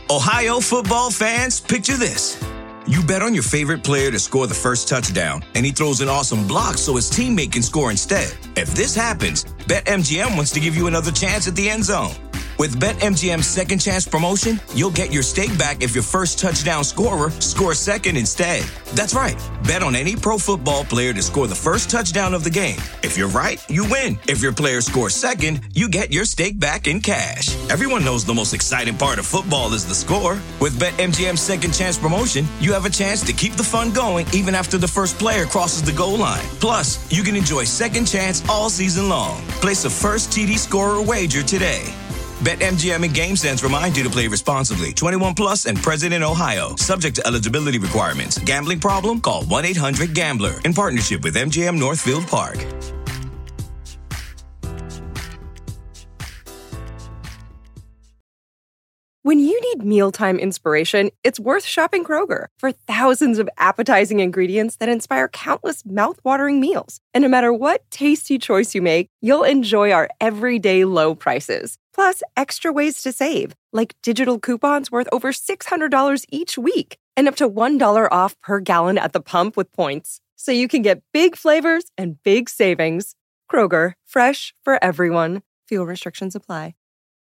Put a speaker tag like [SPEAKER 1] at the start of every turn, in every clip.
[SPEAKER 1] Ohio football fans, picture this. You bet on your favorite player to score the first touchdown, and he throws an awesome block so his teammate can score instead. If this happens, BetMGM wants to give you another chance at the end zone. With BetMGM's second chance promotion, you'll get your stake back if your first touchdown scorer scores second instead. That's right. Bet on any pro football player to score the first touchdown of the game. If you're right, you win. If your player scores second, you get your stake back in cash. Everyone knows the most exciting part of football is the score. With BetMGM's second chance promotion, you have a chance to keep the fun going even after the first player crosses the goal line. Plus, you can enjoy second chance all season long. Place a first TD scorer wager today. BetMGM and GameSense remind you to play responsibly. 21 plus and present in Ohio. Subject to eligibility requirements. Gambling problem? Call 1-800-GAMBLER. In partnership with MGM Northfield Park.
[SPEAKER 2] When you need mealtime inspiration, it's worth shopping Kroger for thousands of appetizing ingredients that inspire countless mouthwatering meals. And no matter what tasty choice you make, you'll enjoy our everyday low prices. Plus, extra ways to save, like digital coupons worth over $600 each week and up to $1 off per gallon at the pump with points. So you can get big flavors and big savings. Kroger, fresh for everyone. Fuel restrictions apply.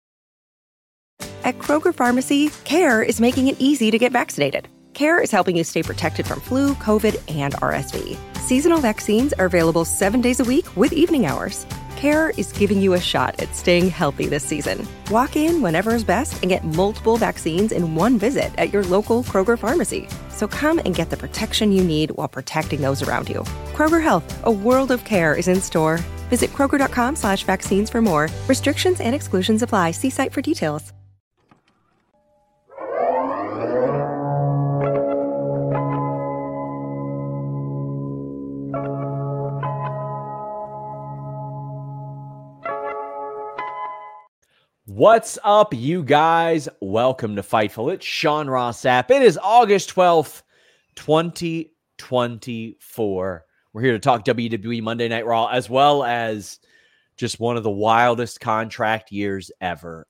[SPEAKER 2] At Kroger Pharmacy, CARE is making it easy to get vaccinated. CARE is helping you stay protected from flu, COVID, and RSV. Seasonal vaccines are available 7 days a week with evening hours. CARE is giving you a shot at staying healthy this season. Walk in whenever is best and get multiple vaccines in one visit at your local Kroger pharmacy. So come and get the protection you need while protecting those around you. Kroger Health, a world of care is in store. Visit Kroger.com/vaccines for more. Restrictions and exclusions apply. See site for details.
[SPEAKER 3] What's up, you guys? Welcome to Fightful. It's Sean Ross Sapp. It is August 12th, 2024. We're here to talk WWE Monday Night Raw, as well as just one of the wildest contract years ever.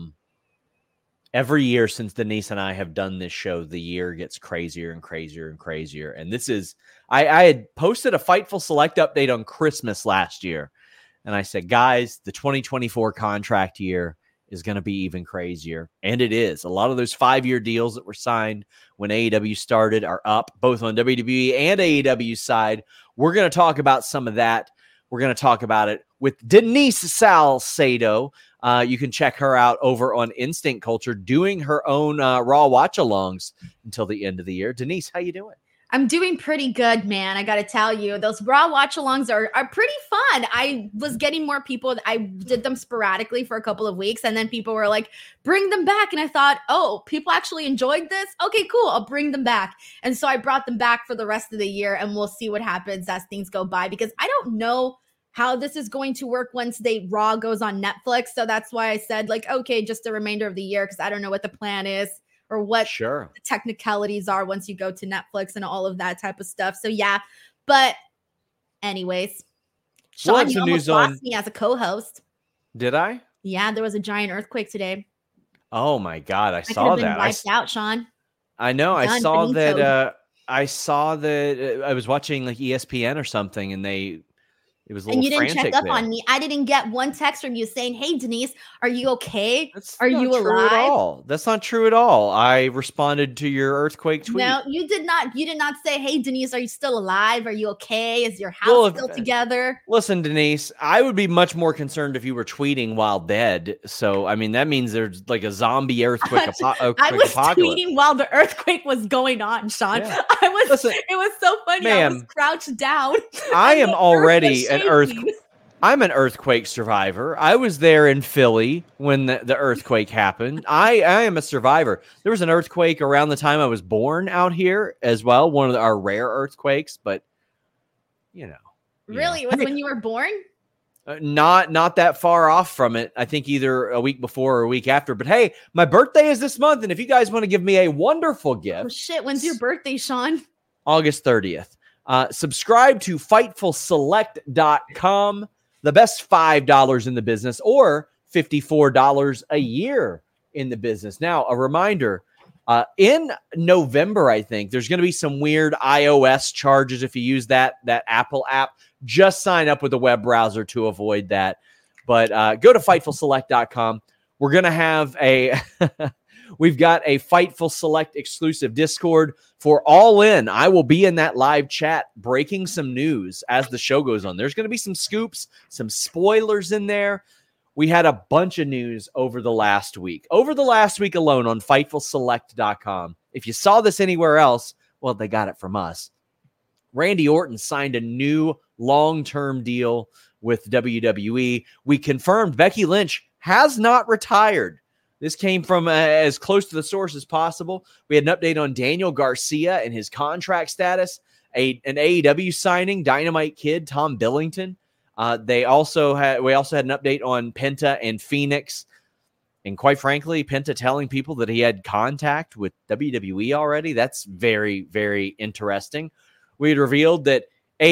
[SPEAKER 3] Every year since Denise and I have done this show, the year gets crazier and crazier and crazier. And this is, I had posted a Fightful Select update on Christmas last year. And I said, guys, the 2024 contract year is going to be even crazier. And it is. A lot of those 5-year deals that were signed when AEW started are up, both on WWE and AEW side. We're going to talk about some of that. We're going to talk about it with Denise Salcedo. You can check her out over on Instinct Culture doing her own Raw watch-alongs until the end of the year. Denise, how you doing?
[SPEAKER 4] I'm doing pretty good, man. I got to tell you, those Raw watch-alongs are pretty fun. I was getting more people. I did them sporadically for a couple of weeks, and then people were like, bring them back. And I thought, oh, people actually enjoyed this? Okay, cool. I'll bring them back. And so I brought them back for the rest of the year, and we'll see what happens as things go by, because I don't know how this is going to work once Raw goes on Netflix. So that's why I said, like, okay, just the remainder of the year, because I don't know what the plan is or what the technicalities are once you go to Netflix and all of that type of stuff. So yeah, but anyways, Sean, you almost lost me as a co-host.
[SPEAKER 3] Did I?
[SPEAKER 4] Yeah, there was a giant earthquake today.
[SPEAKER 3] Oh my God, I saw that.
[SPEAKER 4] Wiped out, Sean.
[SPEAKER 3] I know. I saw that. I was watching like ESPN or something, and it was a little frantic. And you didn't check up on me.
[SPEAKER 4] I didn't get one text from you saying, hey, Denise, are you okay?
[SPEAKER 3] Are you alive? That's not true at all. I responded to your earthquake tweet.
[SPEAKER 4] No, you did not. You did not say, hey, Denise, are you still alive? Are you okay? Is your house still together?
[SPEAKER 3] Listen, Denise, I would be much more concerned if you were tweeting while dead. So, I mean, that means there's like a zombie earthquake
[SPEAKER 4] I was tweeting while the earthquake was going on, Sean. Yeah. It was so funny. I was crouched down.
[SPEAKER 3] I am already I'm an earthquake survivor. I was there in Philly when the earthquake happened. I am a survivor. There was an earthquake around the time I was born out here as well. One of our rare earthquakes, but
[SPEAKER 4] Really? It was when you were born?
[SPEAKER 3] Not that far off from it. I think either a week before or a week after. But hey, my birthday is this month. And if you guys want to give me a wonderful gift.
[SPEAKER 4] Oh shit, when's your birthday, Sean?
[SPEAKER 3] August 30th. Subscribe to FightfulSelect.com, the best $5 in the business, or $54 a year in the business. Now, a reminder, In November, I think there's going to be some weird iOS charges if you use that Apple app. Just sign up with a web browser to avoid that. But go to FightfulSelect.com. We're going to have we've got a Fightful Select exclusive Discord for All In. I will be in that live chat breaking some news as the show goes on. There's going to be some scoops, some spoilers in there. We had a bunch of news over the last week. Over the last week alone on FightfulSelect.com. If you saw this anywhere else, well, they got it from us. Randy Orton signed a new long-term deal with WWE. We confirmed Becky Lynch has not retired. This came from as close to the source as possible. We had an update on Daniel Garcia and his contract status, an AEW signing, Dynamite Kid, Tom Billington. We also had an update on Penta and Phoenix. And quite frankly, Penta telling people that he had contact with WWE already. That's very, very interesting. We had revealed that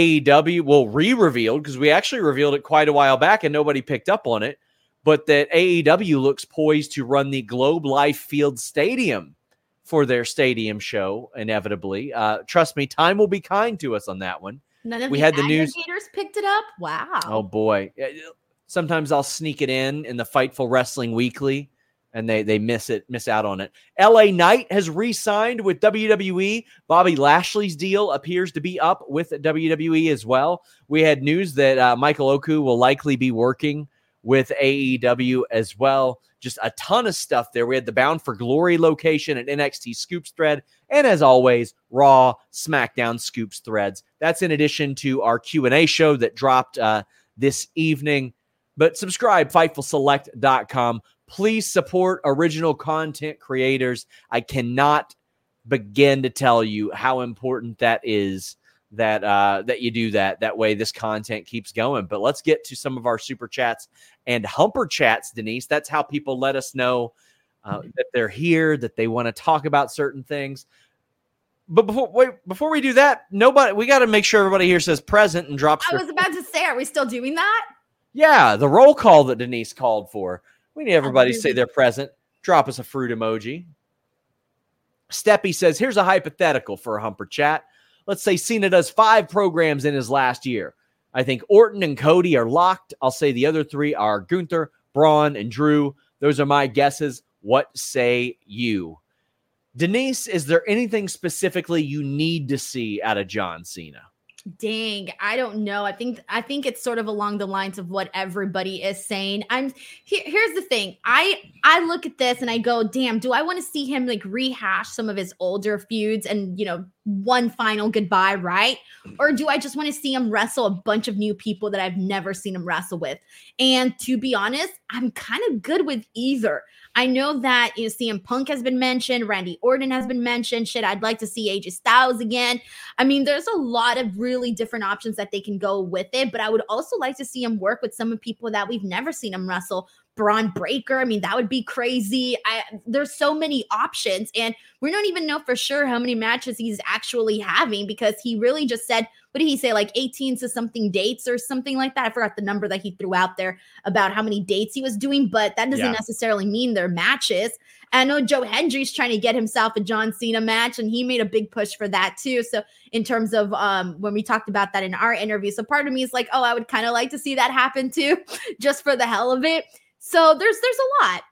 [SPEAKER 3] AEW, re-revealed, because we actually revealed it quite a while back and nobody picked up on it, but that AEW looks poised to run the Globe Life Field Stadium for their stadium show, inevitably. Trust me, time will be kind to us on that one.
[SPEAKER 4] None of the aggregators picked it up? Wow.
[SPEAKER 3] Oh, boy. Sometimes I'll sneak it in the Fightful Wrestling Weekly, and they miss out on it. LA Knight has re-signed with WWE. Bobby Lashley's deal appears to be up with WWE as well. We had news that Michael Oku will likely be working with AEW as well. Just a ton of stuff there. We had the Bound for Glory location and NXT Scoops thread. And as always, Raw, SmackDown Scoops threads. That's in addition to our Q&A show that dropped this evening. But subscribe, FightfulSelect.com. Please support original content creators. I cannot begin to tell you how important that is that you do that. That way this content keeps going. But let's get to some of our super chats and humper chats, Denise. That's how people let us know that they're here, that they want to talk about certain things. But before we do that, we got to make sure everybody here says present and drops.
[SPEAKER 4] I was about to say, are we still doing that?
[SPEAKER 3] Yeah, the roll call that Denise called for. We need everybody to say they're present. Drop us a fruit emoji. Steppy says, here's a hypothetical for a humper chat. Let's say Cena does 5 programs in his last year. I think Orton and Cody are locked. I'll say the other 3 are Gunther, Braun, and Drew. Those are my guesses. What say you? Denise, is there anything specifically you need to see out of John Cena?
[SPEAKER 4] Dang, I don't know. I think it's sort of along the lines of what everybody is saying. Here's the thing. I look at this and I go, damn, do I want to see him like rehash some of his older feuds and, one final goodbye, right? Or do I just want to see him wrestle a bunch of new people that I've never seen him wrestle with? And to be honest, I'm kind of good with either. I know that CM Punk has been mentioned, Randy Orton has been mentioned. Shit, I'd like to see AJ Styles again. I mean, there's a lot of really different options that they can go with it, but I would also like to see him work with some of the people that we've never seen him wrestle. Braun Breaker, I mean, that would be crazy. There's so many options, and we don't even know for sure how many matches he's actually having because he really just said, what did he say, like 18 to something dates or something like that? I forgot the number that he threw out there about how many dates he was doing, but that doesn't necessarily mean they're matches. And I know Joe Hendry's trying to get himself a John Cena match, and he made a big push for that too. So in terms of when we talked about that in our interview, so part of me is like, oh, I would kind of like to see that happen too, just for the hell of it. So there's a lot.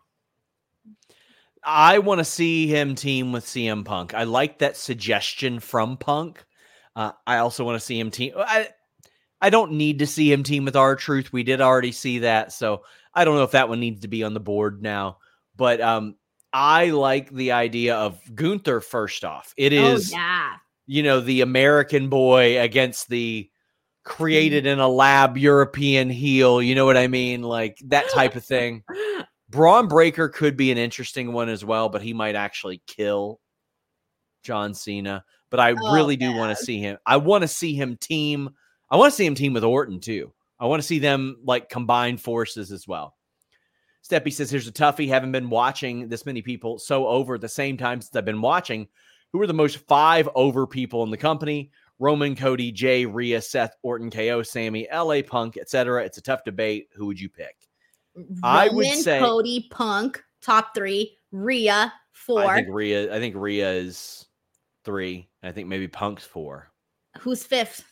[SPEAKER 3] I want to see him team with CM Punk. I like that suggestion from Punk. I also want to see him team. I don't need to see him team with R-Truth. We did already see that. So I don't know if that one needs to be on the board now. But I like the idea of Gunther first off. It is, the American boy against the created in a lab European heel. You know what I mean? Like that type of thing. Braun Breaker could be an interesting one as well, but he might actually kill John Cena. But I really do want to see him. I want to see him team. I want to see him team with Orton too. I want to see them like combine forces as well. Steppy says, here's a toughie. Haven't been watching this many people so over at the same time since I've been watching. Who are the most 5 over people in the company? Roman, Cody, Jay, Rhea, Seth, Orton, KO, Sammy, LA Punk, etc. It's a tough debate. Who would you pick?
[SPEAKER 4] Roman,
[SPEAKER 3] I would say
[SPEAKER 4] Cody, Punk, top 3, Rhea, 4.
[SPEAKER 3] I think Rhea is 3. I think maybe Punk's 4.
[SPEAKER 4] Who's 5th?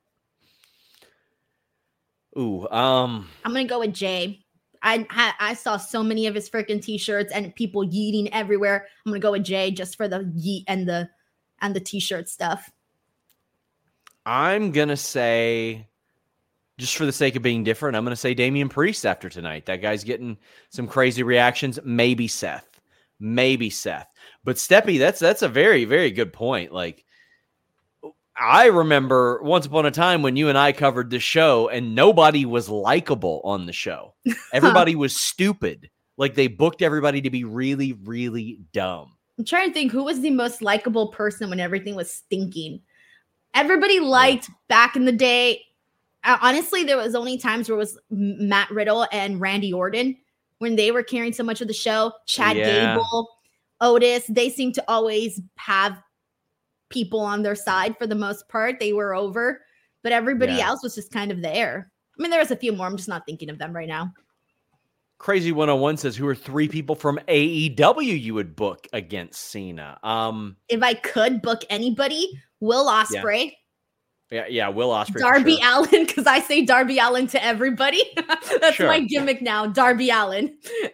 [SPEAKER 3] Ooh,
[SPEAKER 4] I'm gonna go with Jay. I saw so many of his freaking t-shirts and people yeeting everywhere. I'm gonna go with Jay just for the yeet and the t-shirt stuff.
[SPEAKER 3] I'm gonna say, just for the sake of being different, I'm gonna say Damian Priest after tonight. That guy's getting some crazy reactions. Maybe Seth. But Steppy, that's a very, very good point. Like, I remember once upon a time when you and I covered this show and nobody was likable on the show. Everybody was stupid. Like, they booked everybody to be really, really dumb.
[SPEAKER 4] I'm trying to think who was the most likable person when everything was stinking. Everybody liked back in the day. Honestly, there was only times where it was Matt Riddle and Randy Orton when they were carrying so much of the show. Chad Gable, Otis, they seemed to always have people on their side for the most part. They were over, but everybody else was just kind of there. I mean, there was a few more. I'm just not thinking of them right now.
[SPEAKER 3] Crazy 101 says, who are 3 people from AEW you would book against Cena?
[SPEAKER 4] If I could book anybody, Will Ospreay.
[SPEAKER 3] Yeah, Will Ospreay.
[SPEAKER 4] Darby Allin, because I say Darby Allin to everybody. That's my gimmick now, Darby Allin.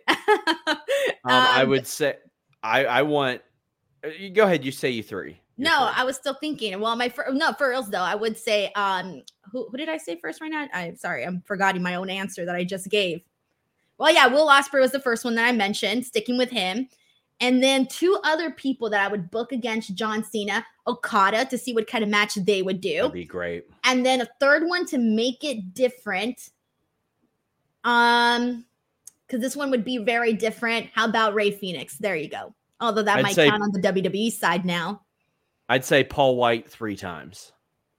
[SPEAKER 3] I would say, I want, go ahead, you say you 3.
[SPEAKER 4] No, I was still thinking. Well, for reals though, I would say, who did I say first right now? I'm sorry, I'm forgetting my own answer that I just gave. Well, yeah, Will Ospreay was the first one that I mentioned, sticking with him. And then 2 other people that I would book against John Cena, Okada, to see what kind of match they would do.
[SPEAKER 3] That'd be great.
[SPEAKER 4] And then a third one to make it different. Because this one would be very different. How about Rey Fenix? There you go. Although that might count on the WWE side now.
[SPEAKER 3] I'd say Paul White 3 times.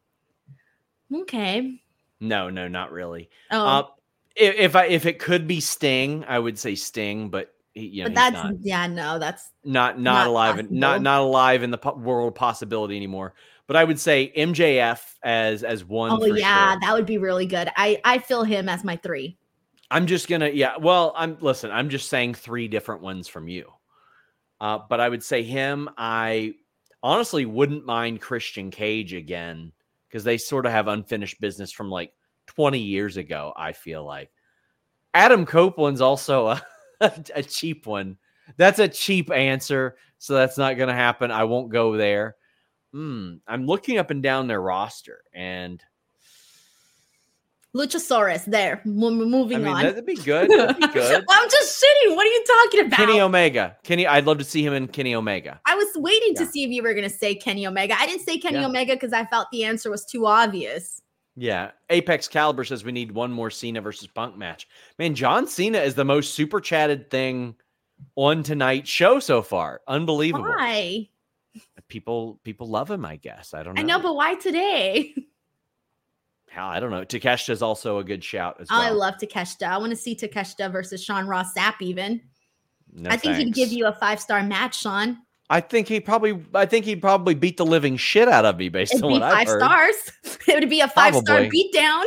[SPEAKER 4] Okay.
[SPEAKER 3] No, not really.
[SPEAKER 4] Oh.
[SPEAKER 3] If it could be Sting, I would say Sting, but
[SPEAKER 4] that's that's
[SPEAKER 3] not alive and not alive in the world possibility anymore. But I would say MJF as one.
[SPEAKER 4] Oh yeah, sure. That would be really good. I feel him as my 3.
[SPEAKER 3] I'm just gonna Well, I'm just saying 3 different ones from you. But I would say him. I honestly wouldn't mind Christian Cage again because they sort of have unfinished business from like 20 years ago. I feel like Adam Copeland's also a cheap one. That's a cheap answer, so that's not going to happen. I won't go there. I'm looking up and down their roster, and
[SPEAKER 4] Luchasaurus there. Moving on.
[SPEAKER 3] That'd be good. That'd be good.
[SPEAKER 4] I'm just shitting. What are you talking about?
[SPEAKER 3] Kenny Omega. I'd love to see him in Kenny Omega.
[SPEAKER 4] I was waiting to see if you were going to say Kenny Omega. I didn't say Kenny Omega because I felt the answer was too obvious.
[SPEAKER 3] Yeah. Apex Caliber says we need one more Cena versus Punk match. Man, John Cena is the most super chatted thing on tonight's show so far. Unbelievable.
[SPEAKER 4] Why?
[SPEAKER 3] People love him, I guess. I don't know.
[SPEAKER 4] I know, but why today?
[SPEAKER 3] Hell, I don't know. Takeshita is also a good shout as well.
[SPEAKER 4] I love Takeshita. I want to see Takeshita versus Sean Ross Sapp even.
[SPEAKER 3] No,
[SPEAKER 4] I think he'd give you a 5-star match, Sean.
[SPEAKER 3] I think he'd probably beat the living shit out of me based on what I've heard.
[SPEAKER 4] 5 stars. It would be a 5-star beatdown.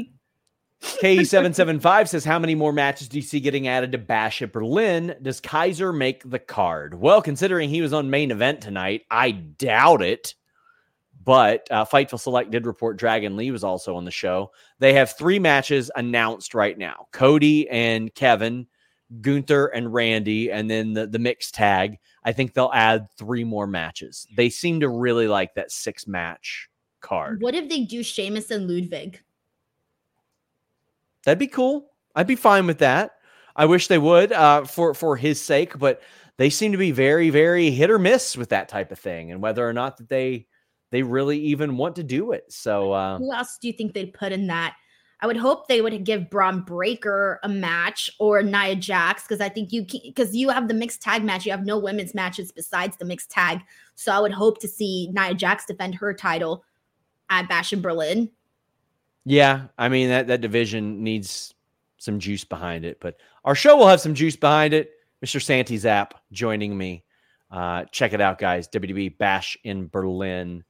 [SPEAKER 3] KE775 says, how many more matches do you see getting added to Bash at Berlin? Does Kaiser make the card? Well, considering he was on main event tonight, I doubt it. But Fightful Select did report Dragon Lee was also on the show. They have 3 matches announced right now. Cody and Kevin, Gunther and Randy, and then the mixed tag. I think they'll add 3 more matches. They seem to really like that 6-match card.
[SPEAKER 4] What if they do Sheamus and Ludwig?
[SPEAKER 3] That'd be cool. I'd be fine with that. I wish they would for his sake, but they seem to be very, very hit or miss with that type of thing and whether or not that they really even want to do it. So
[SPEAKER 4] who else do you think they'd put in that? I would hope they would give Braun Breaker a match or Nia Jax because I think because you have the mixed tag match. You have no women's matches besides the mixed tag. So I would hope to see Nia Jax defend her title at Bash in Berlin.
[SPEAKER 3] Yeah, I mean, that division needs some juice behind it. But our show will have some juice behind it. Mr. Santi Zapp joining me. Check it out, guys. WWE Bash in Berlin.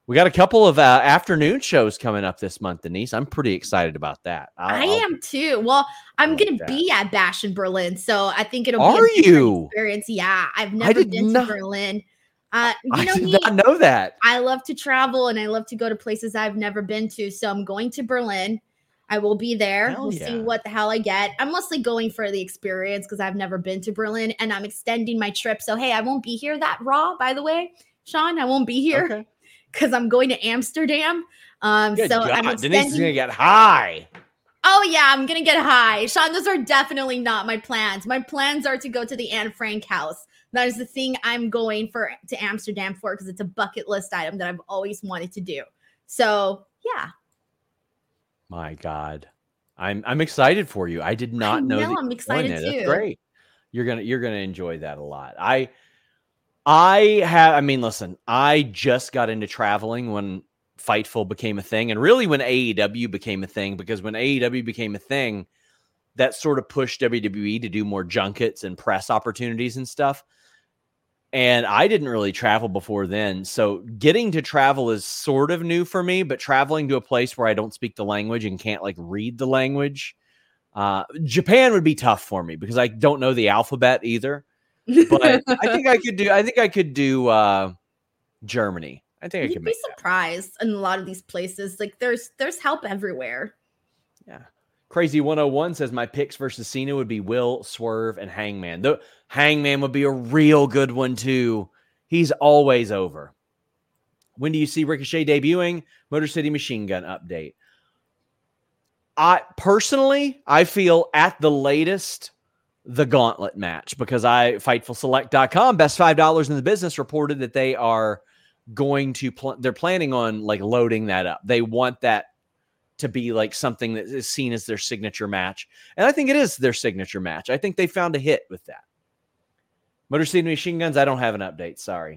[SPEAKER 3] We got a couple of afternoon shows coming up this month, Denise. I'm pretty excited about that.
[SPEAKER 4] I am too. Well, I'm going to be at Bash in Berlin, so I think it'll be a different experience. Yeah, I've never been to Berlin.
[SPEAKER 3] I did not know that.
[SPEAKER 4] I love to travel and I love to go to places I've never been to. So I'm going to Berlin. I will be there. We'll see what the hell I get. I'm mostly going for the experience because I've never been to Berlin and I'm extending my trip. So, hey, I won't be here that raw, by the way, Sean. I won't be here because I'm going to Amsterdam. I'm
[SPEAKER 3] Denise is going to get high.
[SPEAKER 4] Oh, yeah, I'm going to get high. Sean, those are definitely not my plans. My plans are to go to the Anne Frank house. That is the thing I'm going to Amsterdam for because it's a bucket list item that I've always wanted to do. So, yeah.
[SPEAKER 3] My God, I'm excited for you. I did not know that.
[SPEAKER 4] I'm excited too.
[SPEAKER 3] That's great. You're gonna enjoy that a lot. Listen, I just got into traveling when Fightful became a thing, and really when AEW became a thing. Because when AEW became a thing, that sort of pushed WWE to do more junkets and press opportunities and stuff. And I didn't really travel before then. So getting to travel is sort of new for me, but traveling to a place where I don't speak the language and can't like read the language, Japan would be tough for me because I don't know the alphabet either. But I think I could do Germany. I think I could
[SPEAKER 4] be surprised in a lot of these places. Like there's help everywhere.
[SPEAKER 3] Yeah. Crazy 101 says my picks versus Cena would be Will, Swerve, and Hangman. The Hangman would be a real good one too. He's always over. When do you see Ricochet debuting? Motor City Machine Gun update. I feel at the latest the Gauntlet match because Fightfulselect.com, best $5 in the business, reported that they are going to they're planning on like loading that up. They want that to be like something that is seen as their signature match. And I think it is their signature match. I think they found a hit with that. Motor City Machine Guns, I don't have an update. Sorry.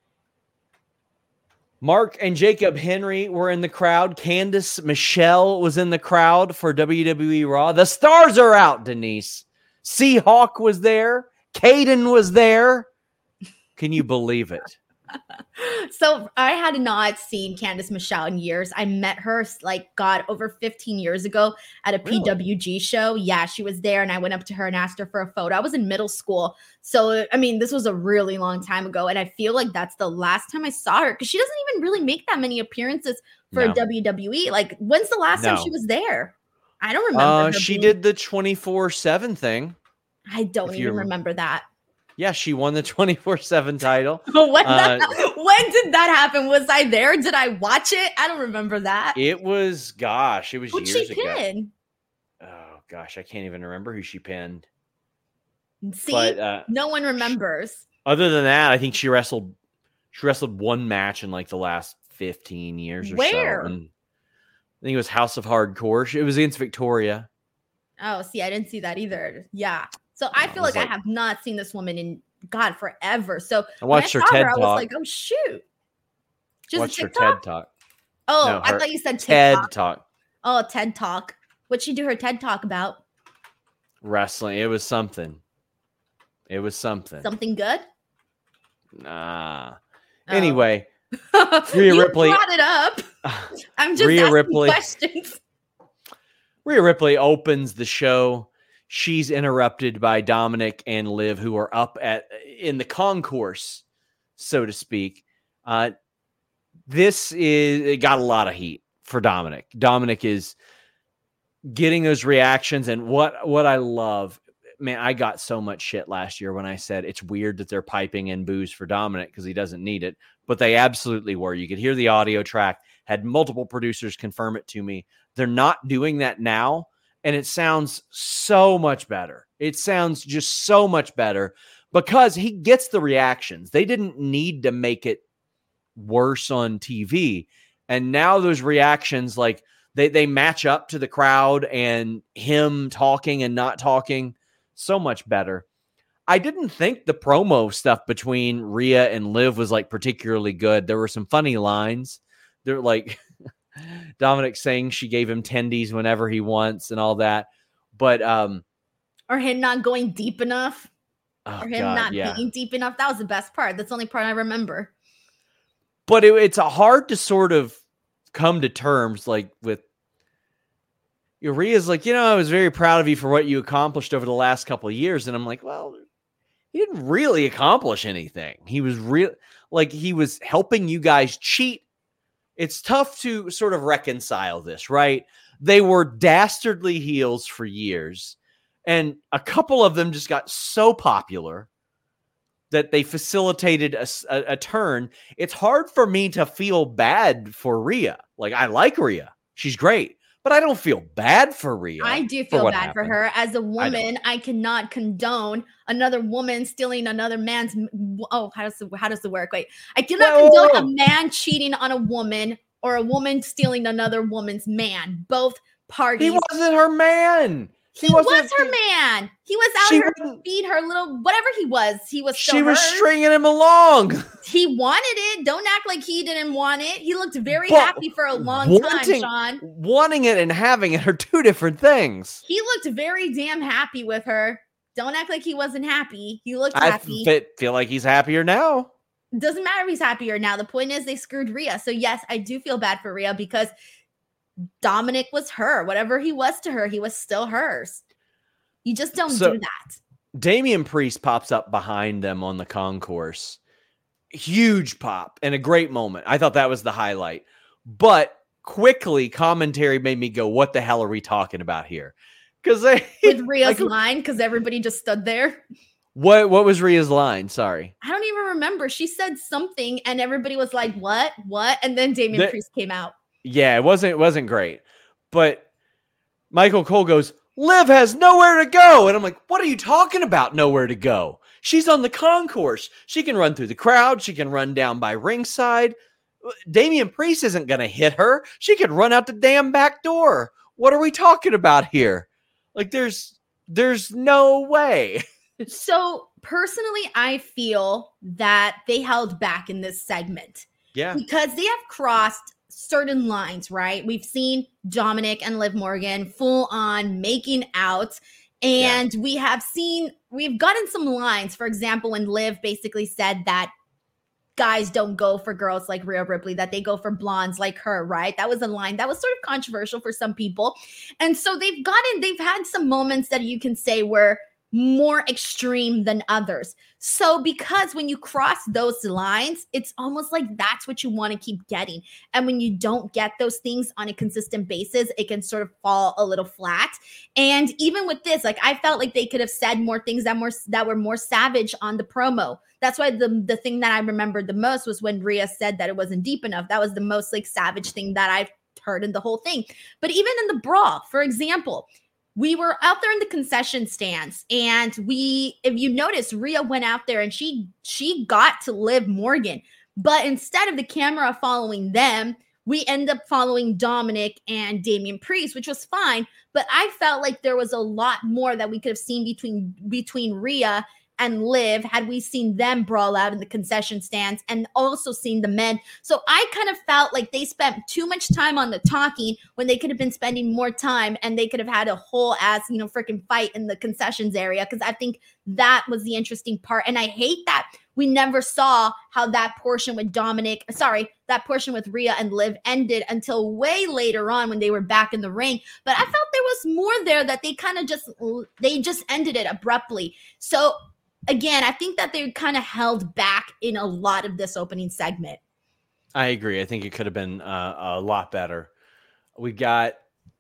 [SPEAKER 3] Mark and Jacob Henry were in the crowd. Candice Michelle was in the crowd for WWE Raw. The stars are out, Denise. Seahawk was there. Caden was there. Can you believe it?
[SPEAKER 4] So I had not seen Candice Michelle in years. I met her over 15 years ago at a PWG show. Yeah, she was there and I went up to her and asked her for a photo. I was in middle school. So, I mean, this was a really long time ago. And I feel like that's the last time I saw her because she doesn't even really make that many appearances for WWE. Like, when's the last time she was there? I don't remember.
[SPEAKER 3] She did the 24/7 thing.
[SPEAKER 4] I don't even remember that.
[SPEAKER 3] Yeah, she won the 24/7 title.
[SPEAKER 4] When did that happen? Was I there? Did I watch it? I don't remember that.
[SPEAKER 3] It was years ago.
[SPEAKER 4] Who'd she pin?
[SPEAKER 3] Oh, gosh, I can't even remember who she pinned.
[SPEAKER 4] See, but, no one remembers.
[SPEAKER 3] Other than that, I think she wrestled one match in like the last 15 years or so.
[SPEAKER 4] Where?
[SPEAKER 3] And I think it was House of Hardcore. It was against Victoria.
[SPEAKER 4] Oh, see, I didn't see that either. Yeah. So I feel like I have not seen this woman in forever. So
[SPEAKER 3] I watched her TED Talk.
[SPEAKER 4] I was like, oh shoot.
[SPEAKER 3] Watched her TED Talk.
[SPEAKER 4] Oh, no, I thought you said
[SPEAKER 3] TED Talk.
[SPEAKER 4] Oh, TED Talk. What'd she do her TED Talk about?
[SPEAKER 3] Wrestling. It was something.
[SPEAKER 4] Something good?
[SPEAKER 3] Nah. Oh. Anyway, Rhea Ripley
[SPEAKER 4] brought it up. I'm just asking questions.
[SPEAKER 3] Rhea Ripley opens the show. She's interrupted by Dominic and Liv, who are up in the concourse, so to speak. It got a lot of heat for Dominic. Dominic is getting those reactions, and what I love, man, I got so much shit last year when I said it's weird that they're piping in booze for Dominic because he doesn't need it, but they absolutely were. You could hear the audio track, had multiple producers confirm it to me. They're not doing that now. And it sounds so much better. It sounds just so much better because he gets the reactions. They didn't need to make it worse on TV. And now those reactions, like they match up to the crowd and him talking and not talking so much better. I didn't think the promo stuff between Rhea and Liv was like particularly good. There were some funny lines. They're like Dominic saying she gave him tendies whenever he wants and all that. But
[SPEAKER 4] or him not going deep enough. Or him not being deep enough. That was the best part. That's the only part I remember.
[SPEAKER 3] But it's a hard to sort of come to terms like with Rhea's like, I was very proud of you for what you accomplished over the last couple of years. And I'm like, well, he didn't really accomplish anything. He was he was helping you guys cheat. It's tough to sort of reconcile this, right? They were dastardly heels for years. And a couple of them just got so popular that they facilitated a turn. It's hard for me to feel bad for Rhea. Like, I like Rhea. She's great. But I don't feel bad for Rhea.
[SPEAKER 4] I do feel bad for her. As a woman, I cannot condone another woman stealing another man's. Oh, how does it work? Wait, I cannot condone a man cheating on a woman or a woman stealing another woman's man. Both parties.
[SPEAKER 3] He wasn't her man.
[SPEAKER 4] He was her man. He was out here to feed her little whatever he was. He was still
[SPEAKER 3] She was stringing him along.
[SPEAKER 4] He wanted it. Don't act like he didn't want it. He looked very happy for a long time, Sean.
[SPEAKER 3] Wanting it and having it are two different things.
[SPEAKER 4] He looked very damn happy with her. Don't act like he wasn't happy. He looked happy.
[SPEAKER 3] I feel like he's happier now.
[SPEAKER 4] Doesn't matter if he's happier now. The point is they screwed Rhea. So yes, I do feel bad for Rhea because Dominic was her. Whatever he was to her, he was still hers. You just don't do that.
[SPEAKER 3] Damian Priest pops up behind them on the concourse. Huge pop and a great moment. I thought that was the highlight. But quickly, commentary made me go, what the hell are we talking about here? Because
[SPEAKER 4] with Rhea's line, because everybody just stood there.
[SPEAKER 3] What was Rhea's line? Sorry.
[SPEAKER 4] I don't even remember. She said something and everybody was like, what? And then Damian Priest came out.
[SPEAKER 3] Yeah, it wasn't great. But Michael Cole goes, Liv has nowhere to go. And I'm like, what are you talking about, nowhere to go? She's on the concourse. She can run through the crowd. She can run down by ringside. Damian Priest isn't going to hit her. She could run out the damn back door. What are we talking about here? Like, there's no way.
[SPEAKER 4] So, personally, I feel that they held back in this segment.
[SPEAKER 3] Yeah.
[SPEAKER 4] Because they have crossed certain lines, right? We've seen Dominic and Liv Morgan full on making out. And we've gotten some lines. For example, when Liv basically said that guys don't go for girls like Rhea Ripley, that they go for blondes like her, right? That was a line that was sort of controversial for some people. And so they've had some moments that you can say were more extreme than others. So because when you cross those lines, it's almost like that's what you want to keep getting. And when you don't get those things on a consistent basis, it can sort of fall a little flat. And even with this, like I felt like they could have said more things that were more savage on the promo. That's why the thing that I remembered the most was when Rhea said that it wasn't deep enough. That was the most like savage thing that I've heard in the whole thing. But even in the brawl, for example, we were out there in the concession stands and if you notice, Rhea went out there and she got to Liv Morgan, but instead of the camera following them, we end up following Dominic and Damian Priest, which was fine. But I felt like there was a lot more that we could have seen between Rhea and Liv had we seen them brawl out in the concession stands and also seen the men. So I kind of felt like they spent too much time on the talking when they could have been spending more time and they could have had a whole ass, freaking fight in the concessions area. Because I think that was the interesting part. And I hate that we never saw how that portion with Rhea and Liv ended until way later on when they were back in the ring. But I felt there was more there that they kind of just ended it abruptly. So again, I think that they kind of held back in a lot of this opening segment.
[SPEAKER 3] I agree. I think it could have been a lot better. We got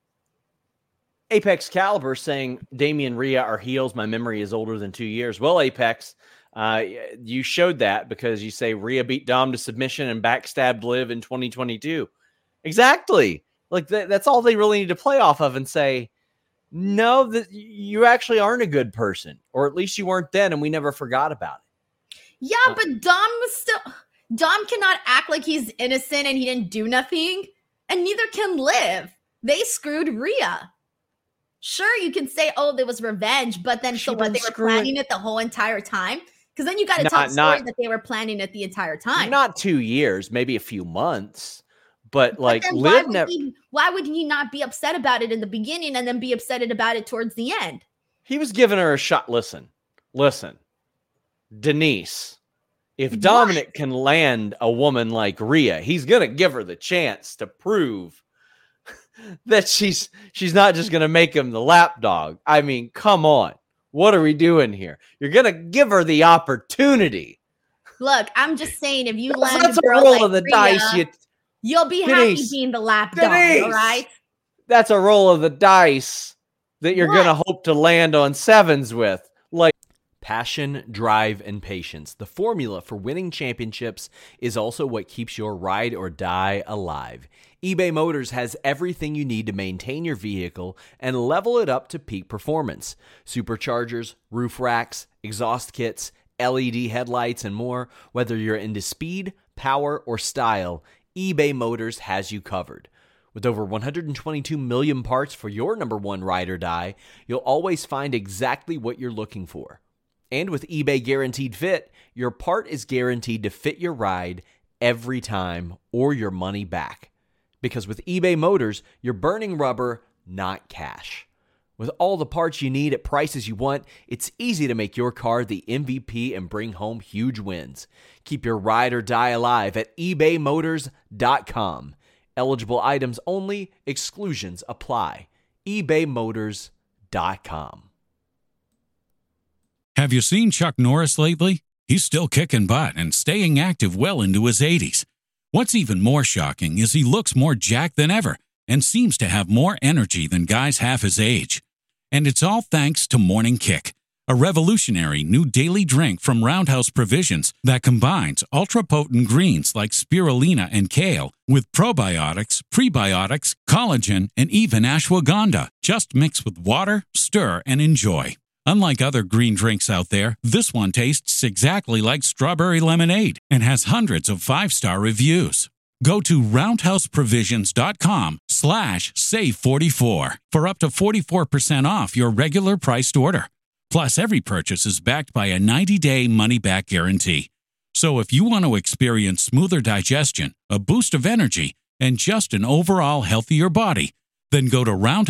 [SPEAKER 3] Apex Caliber saying Damian Rhea are heels. My memory is older than 2 years. Well, Apex, you showed that because you say Rhea beat Dom to submission and backstabbed Liv in 2022. Exactly. Like that's all they really need to play off of and say, no, that you actually aren't a good person, or at least you weren't then, and we never forgot about it.
[SPEAKER 4] Yeah, but Dom cannot act like he's innocent and he didn't do nothing, and neither can Liv. They screwed Rhea. Sure, you can say, oh, there was revenge, but then so what? They were planning it the whole entire time? Because then you got to tell the story that they were planning it the entire time.
[SPEAKER 3] Not 2 years, maybe a few months. But like,
[SPEAKER 4] Liv why would he not be upset about it in the beginning and then be upset about it towards the end?
[SPEAKER 3] He was giving her a shot. Listen, Denise, If Dominic can land a woman like Rhea, he's going to give her the chance to prove that she's not just going to make him the lapdog. I mean, come on. What are we doing here? You're going to give her the opportunity.
[SPEAKER 4] Look, I'm just saying, if you land
[SPEAKER 3] That's
[SPEAKER 4] a girl
[SPEAKER 3] roll
[SPEAKER 4] like
[SPEAKER 3] of the
[SPEAKER 4] Rhea,
[SPEAKER 3] dice.
[SPEAKER 4] you'll be happy being the lapdog, all right?
[SPEAKER 3] That's a roll of the dice that you're going to hope to land on sevens with. Like passion, drive, and patience. The formula for winning championships is also what keeps your ride or die alive. eBay Motors has everything you need to maintain your vehicle and level it up to peak performance. Superchargers, roof racks, exhaust kits, LED headlights, and more. Whether you're into speed, power, or style, eBay Motors has you covered. With over 122 million parts for your number one ride or die, you'll always find exactly what you're looking for. And with eBay Guaranteed Fit, your part is guaranteed to fit your ride every time or your money back. Because with eBay Motors, you're burning rubber, not cash. With all the parts you need at prices you want, it's easy to make your car the MVP and bring home huge wins. Keep your ride or die alive at ebaymotors.com. Eligible items only. Exclusions apply. ebaymotors.com.
[SPEAKER 5] Have you seen Chuck Norris lately? He's still kicking butt and staying active well into his 80s. What's even more shocking is he looks more jacked than ever and seems to have more energy than guys half his age. And it's all thanks to Morning Kick, a revolutionary new daily drink from Roundhouse Provisions that combines ultra-potent greens like spirulina and kale with probiotics, prebiotics, collagen, and even ashwagandha. Just mix with water, stir, and enjoy. Unlike other green drinks out there, this one tastes exactly like strawberry lemonade and has hundreds of 5-star reviews. Go to roundhouseprovisions.com/save44 for up to 44% off your regular priced order. Plus, every purchase is backed by a 90-day money-back guarantee. So if you want to experience smoother digestion, a boost of energy, and just an overall healthier body, then go to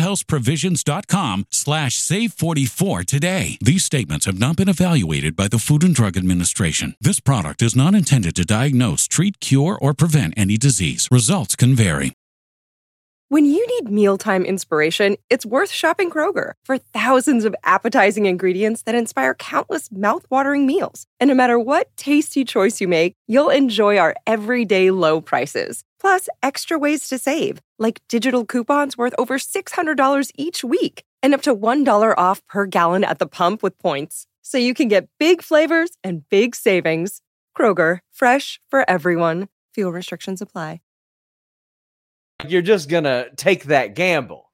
[SPEAKER 5] roundhouseprovisions.com/save44 today. These statements have not been evaluated by the Food and Drug Administration. This product is not intended to diagnose, treat, cure, or prevent any disease. Results can vary.
[SPEAKER 2] When you need mealtime inspiration, it's worth shopping Kroger for thousands of appetizing ingredients that inspire countless mouth-watering meals. And no matter what tasty choice you make, you'll enjoy our everyday low prices. Plus, extra ways to save, like digital coupons worth over $600 each week and up to $1 off per gallon at the pump with points. So you can get big flavors and big savings. Kroger, fresh for everyone. Fuel restrictions apply.
[SPEAKER 3] You're just going to take that gamble.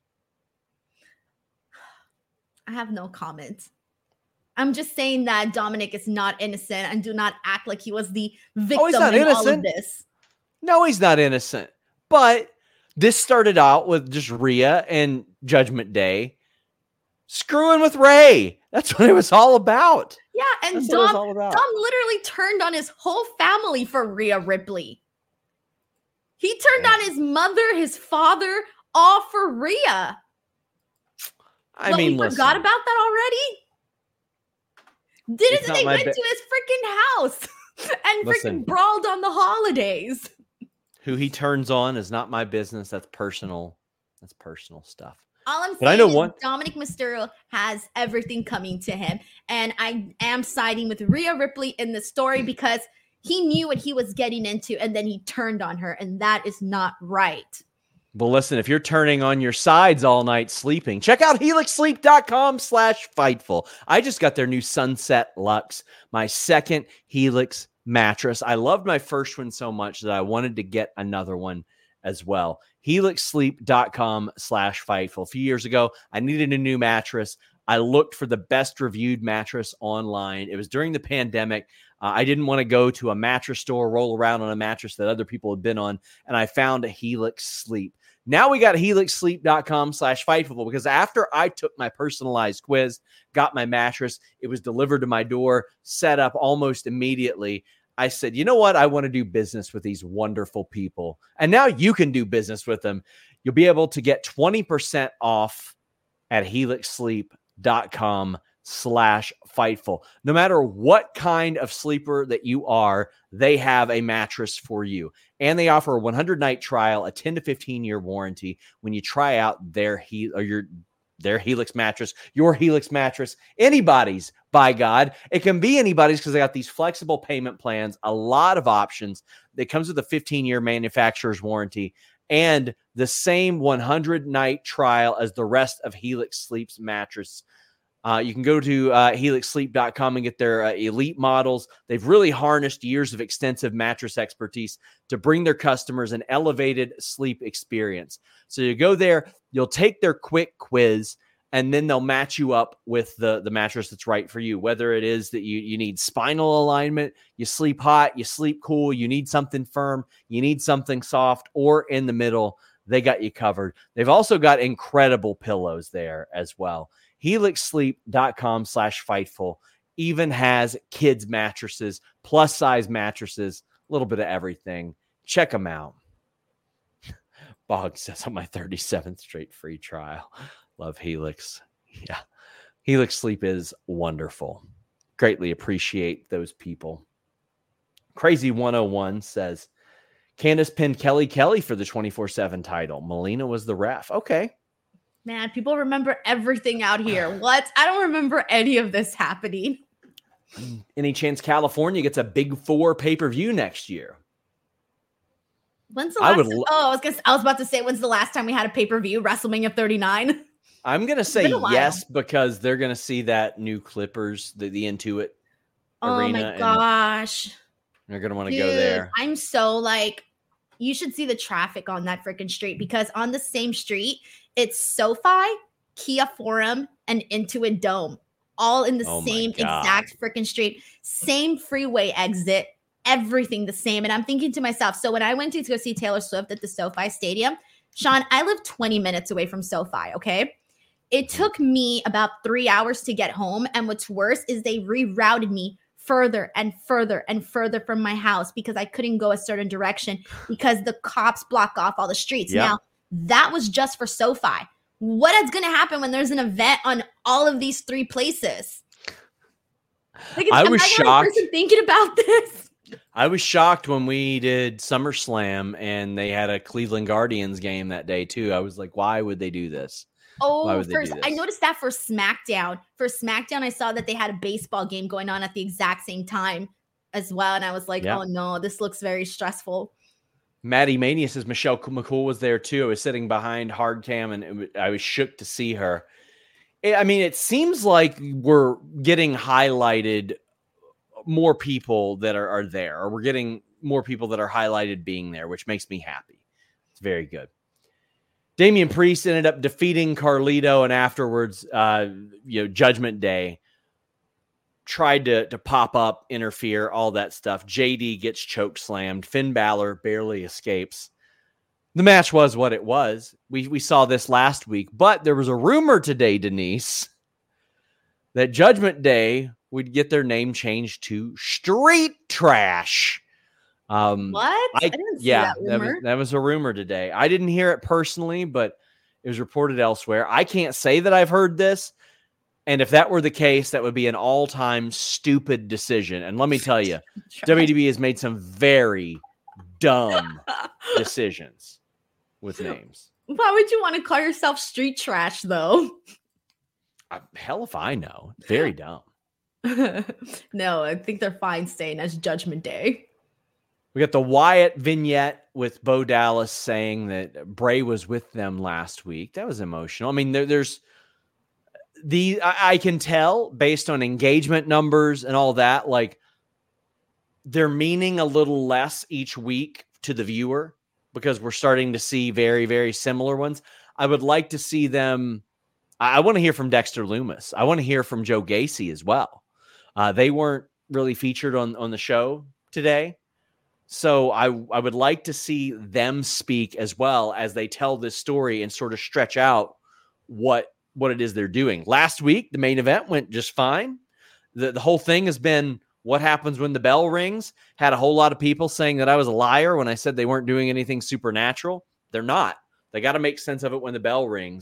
[SPEAKER 4] I have no comment. I'm just saying that Dominic is not innocent and do not act like he was the victim in all of this.
[SPEAKER 3] No, he's not innocent. But this started out with just Rhea and Judgment Day screwing with Ray. That's what it was all about.
[SPEAKER 4] Yeah, and Dom literally turned on his whole family for Rhea Ripley. He turned on his mother, his father, all for Rhea.
[SPEAKER 3] I mean,
[SPEAKER 4] we forgot about that already? Didn't they went to his freaking house and freaking brawled on the holidays?
[SPEAKER 3] Who he turns on is not my business. That's personal. That's personal stuff.
[SPEAKER 4] All I'm saying is Dominic Mysterio has everything coming to him. And I am siding with Rhea Ripley in the story because he knew what he was getting into and then he turned on her. And that is not right.
[SPEAKER 3] Well, listen, if you're turning on your sides all night sleeping, check out helixsleep.com/fightful. I just got their new Sunset Luxe, my second Helix mattress. I loved my first one so much that I wanted to get another one as well. helixsleep.com/fightful. A few years ago, I needed a new mattress. I looked for the best reviewed mattress online. It was during the pandemic. I didn't want to go to a mattress store, roll around on a mattress that other people had been on, and I found a Helix Sleep. Now we got helixsleep.com/fightful because after I took my personalized quiz, got my mattress, it was delivered to my door, set up almost immediately. I said, you know what? I want to do business with these wonderful people. And now you can do business with them. You'll be able to get 20% off at helixsleep.com/fightful. helixsleep.com/Fightful. No matter what kind of sleeper that you are, they have a mattress for you. And they offer a 100-night trial, a 10 to 15-year warranty when you try out their Helix mattress, your Helix mattress, anybody's, by God. It can be anybody's because they got these flexible payment plans, a lot of options. It comes with a 15-year manufacturer's warranty and the same 100-night trial as the rest of Helix Sleep's mattress. You can go to helixsleep.com and get their elite models. They've really harnessed years of extensive mattress expertise to bring their customers an elevated sleep experience. So you go there, you'll take their quick quiz, and then they'll match you up with the mattress that's right for you. Whether it is that you need spinal alignment, you sleep hot, you sleep cool, you need something firm, you need something soft, or in the middle, they got you covered. They've also got incredible pillows there as well. helixsleep.com/Fightful even has kids mattresses, plus size mattresses, a little bit of everything. Check them out. Bog says on my 37th straight free trial. Love Helix. Yeah. Helix Sleep is wonderful. Greatly appreciate those people. Crazy 101 says, Candace pinned Kelly for the 24/7 title. Melina was the ref. Okay.
[SPEAKER 4] Man, people remember everything out here. What? I don't remember any of this happening.
[SPEAKER 3] Any chance California gets a Big Four pay-per-view next year?
[SPEAKER 4] When's the last I was about to say, when's the last time we had a pay-per-view? WrestleMania 39?
[SPEAKER 3] I'm going to say yes, because they're going to see that new Clippers, the Intuit Arena.
[SPEAKER 4] Oh my gosh.
[SPEAKER 3] They're going to want to go there.
[SPEAKER 4] I'm so you should see the traffic on that freaking street, because on the same street, it's SoFi, Kia Forum, and Intuit Dome, all in the same exact freaking street, same freeway exit, everything the same. And I'm thinking to myself, so when I went to go see Taylor Swift at the SoFi Stadium, Sean, I live 20 minutes away from SoFi, okay? It took me about 3 hours to get home. And what's worse is they rerouted me further and further and further from my house because I couldn't go a certain direction because the cops block off all the streets.
[SPEAKER 3] Yep.
[SPEAKER 4] Now, that was just for SoFi. What is going to happen when there's an event on all of these three places?
[SPEAKER 3] I was shocked.
[SPEAKER 4] Thinking about this.
[SPEAKER 3] I was shocked when we did SummerSlam and they had a Cleveland Guardians game that day too. I was like, why would they do this?
[SPEAKER 4] Oh, first, I noticed that for SmackDown. For SmackDown, I saw that they had a baseball game going on at the exact same time as well. And I was like, oh no, this looks very stressful.
[SPEAKER 3] Maddie Mania says Michelle McCool was there too. I was sitting behind Hardcam and I was shook to see her. I mean, it seems like we're getting highlighted more people that are there, or we're getting more people that are highlighted being there, which makes me happy. It's very good. Damian Priest ended up defeating Carlito, and afterwards, Judgment Day tried to pop up, interfere, all that stuff. JD gets choke slammed. Finn Balor barely escapes. The match was what it was. We saw this last week, but there was a rumor today, Denise, that Judgment Day would get their name changed to Street Trash.
[SPEAKER 4] What? I didn't see that rumor.
[SPEAKER 3] That was a rumor today. I didn't hear it personally, but it was reported elsewhere. I can't say that I've heard this. And if that were the case, that would be an all-time stupid decision. And let me tell you, WWE has made some very dumb decisions with names.
[SPEAKER 4] Why would you want to call yourself Street Trash, though?
[SPEAKER 3] Hell if I know. Very dumb.
[SPEAKER 4] No, I think they're fine staying as Judgment Day.
[SPEAKER 3] We got the Wyatt vignette with Bo Dallas saying that Bray was with them last week. That was emotional. I mean, I can tell based on engagement numbers and all that, like they're meaning a little less each week to the viewer because we're starting to see very, very similar ones. I would like to see them. I want to hear from Dexter Lumis. I want to hear from Joe Gacy as well. They weren't really featured on the show today. So I would like to see them speak as well as they tell this story and sort of stretch out what it is they're doing. Last week, the main event went just fine. The whole thing has been what happens when the bell rings. Had a whole lot of people saying that I was a liar when I said they weren't doing anything supernatural. They're not. They got to make sense of it when the bell rings.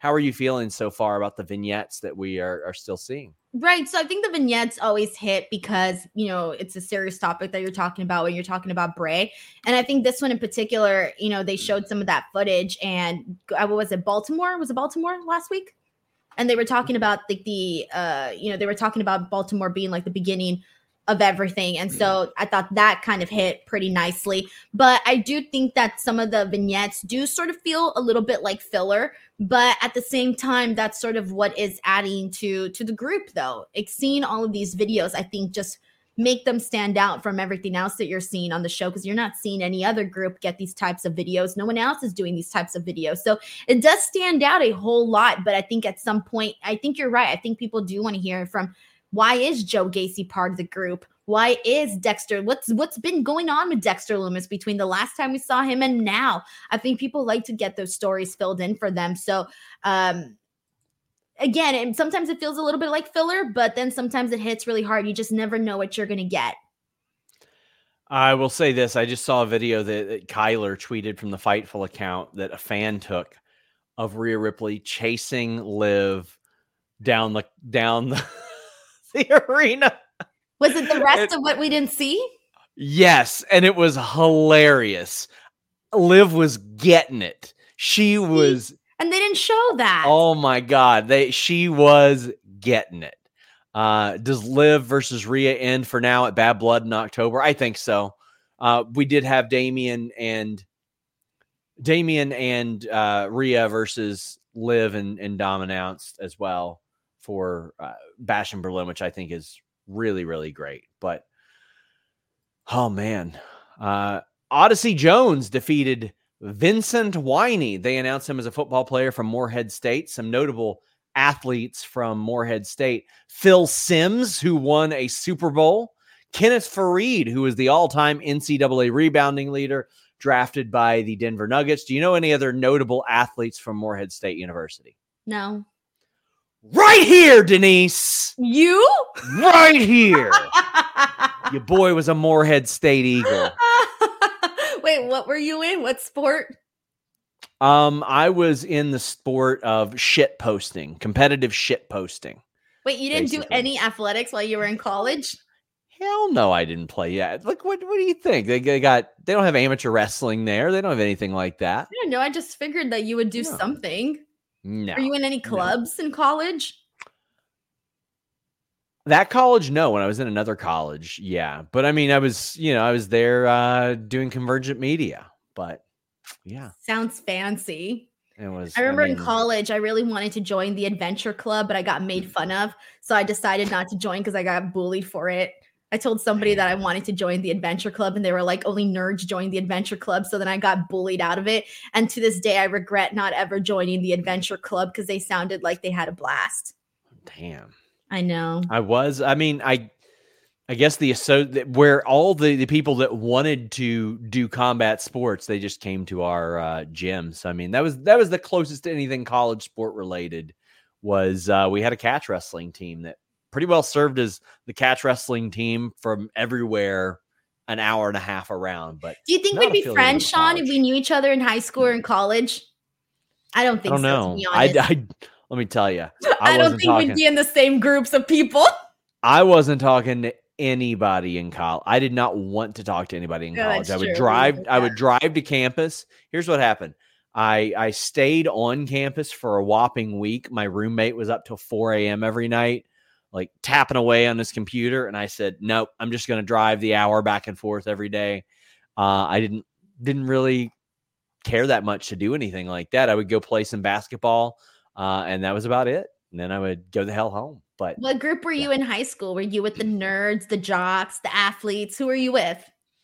[SPEAKER 3] how are you feeling so far about the vignettes that we are still seeing?
[SPEAKER 4] Right. So I think the vignettes always hit because, it's a serious topic that you're talking about when you're talking about Bray. And I think this one in particular, they showed some of that footage, and what was it? Baltimore? Was it Baltimore last week? And they were talking about they were talking about Baltimore being like the beginning of everything. And so I thought that kind of hit pretty nicely. But I do think that some of the vignettes do sort of feel a little bit like filler. But at the same time, that's sort of what is adding to the group, though. Like, seeing all of these videos, I think, just make them stand out from everything else that you're seeing on the show, because you're not seeing any other group get these types of videos. No one else is doing these types of videos. So it does stand out a whole lot. But I think at some point, I think you're right. I think people do want to hear from, why is Joe Gacy part of the group? Why is Dexter? What's been going on with Dexter Lumis between the last time we saw him and now? I think people like to get those stories filled in for them. So again, and sometimes it feels a little bit like filler, but then sometimes it hits really hard. You just never know what you're going to get.
[SPEAKER 3] I will say this. I just saw a video that Kyler tweeted from the Fightful account that a fan took of Rhea Ripley chasing Liv down the the arena.
[SPEAKER 4] Was it the rest of what we didn't see?
[SPEAKER 3] Yes, and it was hilarious. Liv was getting it. She was,
[SPEAKER 4] and they didn't show that.
[SPEAKER 3] Oh my God, she was getting it. Does Liv versus Rhea end for now at Bad Blood in October? I think so. We did have Damian and Rhea versus Liv and Dom announced as well for Bash in Berlin, which I think is really, really great. But oh man, Odyssey Jones defeated Vincent Winey. They announced him as a football player from Morehead State. Some notable athletes from Morehead State: Phil Simms, who won a Super Bowl; Kenneth Fareed, who is the all-time NCAA rebounding leader, drafted by the Denver Nuggets. Do you know any other notable athletes from Morehead State University?
[SPEAKER 4] No.
[SPEAKER 3] Right here, Denise.
[SPEAKER 4] You?
[SPEAKER 3] Right here. Your boy was a Morehead State Eagle.
[SPEAKER 4] Wait, what were you in? What sport?
[SPEAKER 3] I was in the sport of shit posting, competitive shit posting.
[SPEAKER 4] Wait, you didn't do any athletics while you were in college?
[SPEAKER 3] Hell no, I didn't play yet. Like, what do you think? They don't have amateur wrestling there. They don't have anything like that.
[SPEAKER 4] I don't know. I just figured that you would do something.
[SPEAKER 3] No.
[SPEAKER 4] Are you in any clubs in college?
[SPEAKER 3] That college, no. When I was in another college, yeah. But I mean, I was there doing Convergent Media. But yeah,
[SPEAKER 4] sounds fancy.
[SPEAKER 3] It was.
[SPEAKER 4] I remember in college, I really wanted to join the Adventure Club, but I got made fun of, so I decided not to join because I got bullied for it. I told somebody that I wanted to join the Adventure Club, and they were like, only nerds join the Adventure Club. So then I got bullied out of it. And to this day, I regret not ever joining the Adventure Club because they sounded like they had a blast.
[SPEAKER 3] Damn.
[SPEAKER 4] I know.
[SPEAKER 3] I guess where all the people that wanted to do combat sports, they just came to our gym. So I mean, that was the closest to anything college sport related. Was we had a catch wrestling team that pretty well served as the catch wrestling team from everywhere, an hour and a half around. But
[SPEAKER 4] do you think we'd be friends, Sean, if we knew each other in high school or in college? I don't think so.
[SPEAKER 3] To be honest. Let me tell you,
[SPEAKER 4] I don't think we'd be in the same groups of people.
[SPEAKER 3] I wasn't talking to anybody in college. I did not want to talk to anybody in college. I would drive to campus. Here's what happened. I stayed on campus for a whopping week. My roommate was up till 4 a.m. every night, like tapping away on his computer. And I said, nope, I'm just going to drive the hour back and forth every day. I didn't really care that much to do anything like that. I would go play some basketball, and that was about it. And then I would go the hell home. But
[SPEAKER 4] what group were you in high school? Were you with the nerds, the jocks, the athletes? Who were you with?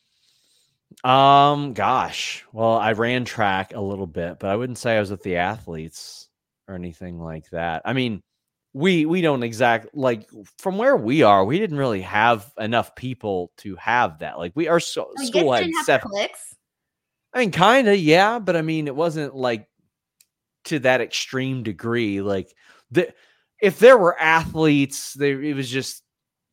[SPEAKER 3] Gosh. Well, I ran track a little bit, but I wouldn't say I was with the athletes or anything like that. I mean, we don't like from where we are, we didn't really have enough people to have that. Like our school had 7
[SPEAKER 4] cliques.
[SPEAKER 3] I mean, kind of, yeah, but I mean, it wasn't like to that extreme degree. Like if there were athletes, it was just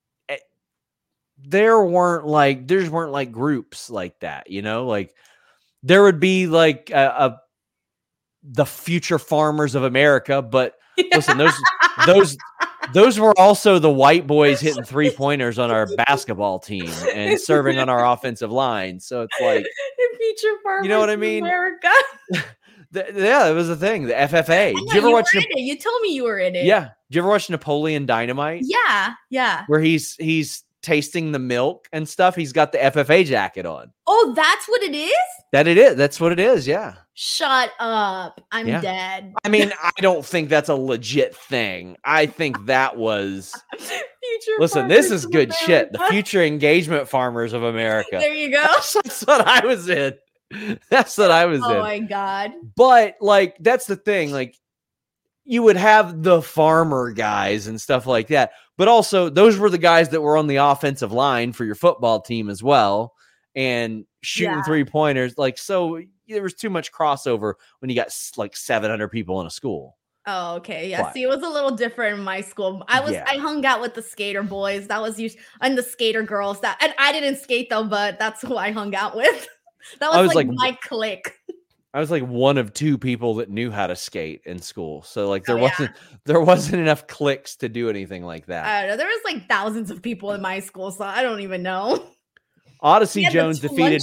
[SPEAKER 3] there weren't like groups like that, you know. Like there would be like a the future farmers of America. But listen, those were also the white boys hitting 3-pointers on our basketball team and serving on our offensive line. So it's like
[SPEAKER 4] the future farmers,
[SPEAKER 3] you know what I mean?
[SPEAKER 4] America.
[SPEAKER 3] Yeah, it was a thing. The FFA.
[SPEAKER 4] Did you ever watch it? You told me you were in it.
[SPEAKER 3] Yeah. Did you ever watch Napoleon Dynamite?
[SPEAKER 4] Yeah.
[SPEAKER 3] Where he's tasting the milk and stuff. He's got the FFA jacket on.
[SPEAKER 4] Oh, that's what it is?
[SPEAKER 3] That's what it is, yeah.
[SPEAKER 4] Shut up. I'm dead.
[SPEAKER 3] I mean, I don't think that's a legit thing. I think that was Listen, this is good shit. The future engagement farmers of America.
[SPEAKER 4] There you go.
[SPEAKER 3] That's what I was in. Oh
[SPEAKER 4] my God.
[SPEAKER 3] But like, that's the thing. Like, you would have the farmer guys and stuff like that. But also, those were the guys that were on the offensive line for your football team as well. And shooting 3-pointers. Like, so there was too much crossover when you got like 700 people in a school.
[SPEAKER 4] Oh, okay. Yeah. See, it was a little different in my school. I hung out with the skater boys. That was usually, and the skater girls. And I didn't skate though, but that's who I hung out with. That was like my clique.
[SPEAKER 3] I was like one of 2 people that knew how to skate in school. So like there wasn't enough cliques to do anything like that.
[SPEAKER 4] I don't know. There was like thousands of people in my school, so I don't even know.
[SPEAKER 3] Odyssey Jones defeated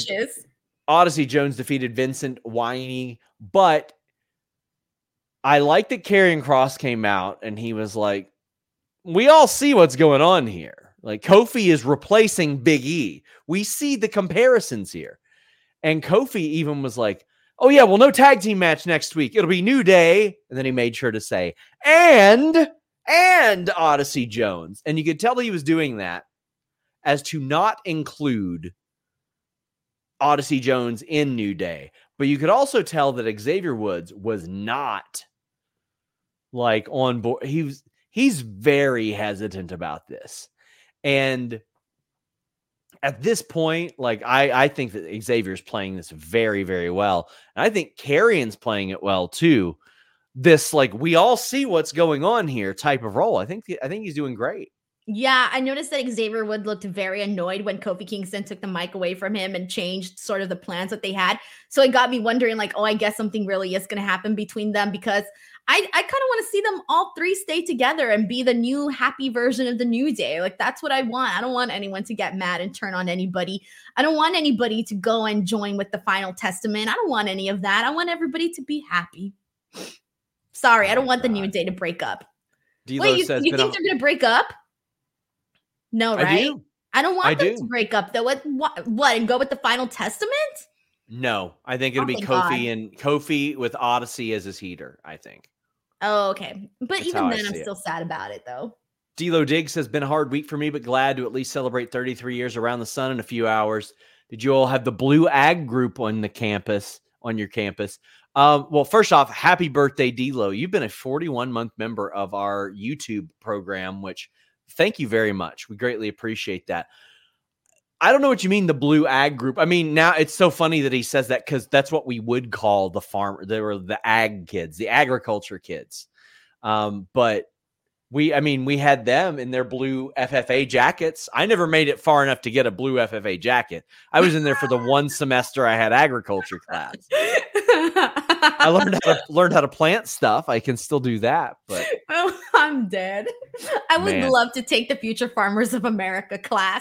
[SPEAKER 3] Vincent Winey, but I like that Karrion Kross came out and he was like, we all see what's going on here. Like, Kofi is replacing Big E. We see the comparisons here. And Kofi even was like, oh yeah, well, no tag team match next week. It'll be New Day. And then he made sure to say, and Odyssey Jones. And you could tell he was doing that as to not include Odyssey Jones in New Day. But you could also tell that Xavier Woods was not like on board. He's very hesitant about this. And at this point, like, I think that Xavier's playing this very, very well. And I think Karrion's playing it well too. This, like, we all see what's going on here type of role. I think he's doing great.
[SPEAKER 4] Yeah, I noticed that Xavier Wood looked very annoyed when Kofi Kingston took the mic away from him and changed sort of the plans that they had. So it got me wondering, like, oh, I guess something really is going to happen between them, because I kind of want to see them all 3 stay together and be the new happy version of the New Day. Like, that's what I want. I don't want anyone to get mad and turn on anybody. I don't want anybody to go and join with the Final Testament. I don't want any of that. I want everybody to be happy. Sorry, I don't want the New Day to break up. Wait, you think they're going to break up? No, right? I don't want them to break up, though. What, and go with the Final Testament?
[SPEAKER 3] No, I think it'll be Kofi and Kofi with Odyssey as his heater, I think.
[SPEAKER 4] Oh, okay. But that's even then, I'm still sad about it, though.
[SPEAKER 3] D-Lo Diggs says, been a hard week for me, but glad to at least celebrate 33 years around the sun in a few hours. Did you all have the Blue Ag group on your campus? Well, first off, happy birthday, D-Lo. You've been a 41-month member of our YouTube program, which thank you very much. We greatly appreciate that. I don't know what you mean, the Blue Ag group. I mean, now it's so funny that he says that, because that's what we would call the farmer. They were the ag kids, the agriculture kids. But we had them in their blue FFA jackets. I never made it far enough to get a blue FFA jacket. I was in there for the one semester I had agriculture class. I learned how to plant stuff. I can still do that, but
[SPEAKER 4] I'm dead. I would love to take the Future Farmers of America class.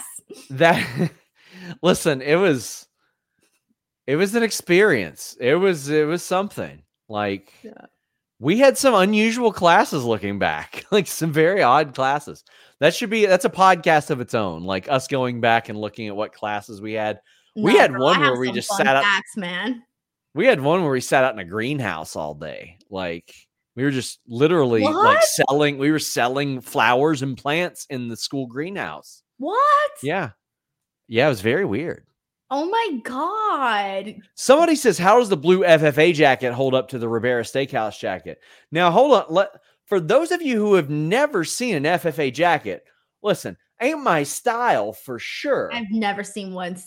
[SPEAKER 3] Listen, it was an experience. It was something. Like, we had some unusual classes looking back, like some very odd classes. That's a podcast of its own. Like, us going back and looking at what classes we had. We had one where we just sat out. Man. We had one where we sat out in a greenhouse all day. Like, we were just literally we were selling flowers and plants in the school greenhouse.
[SPEAKER 4] What?
[SPEAKER 3] Yeah. Yeah, it was very weird.
[SPEAKER 4] Oh my God.
[SPEAKER 3] Somebody says, how does the blue FFA jacket hold up to the Ribera Steakhouse jacket? Now, hold on. For those of you who have never seen an FFA jacket, listen, ain't my style for sure.
[SPEAKER 4] I've never seen one.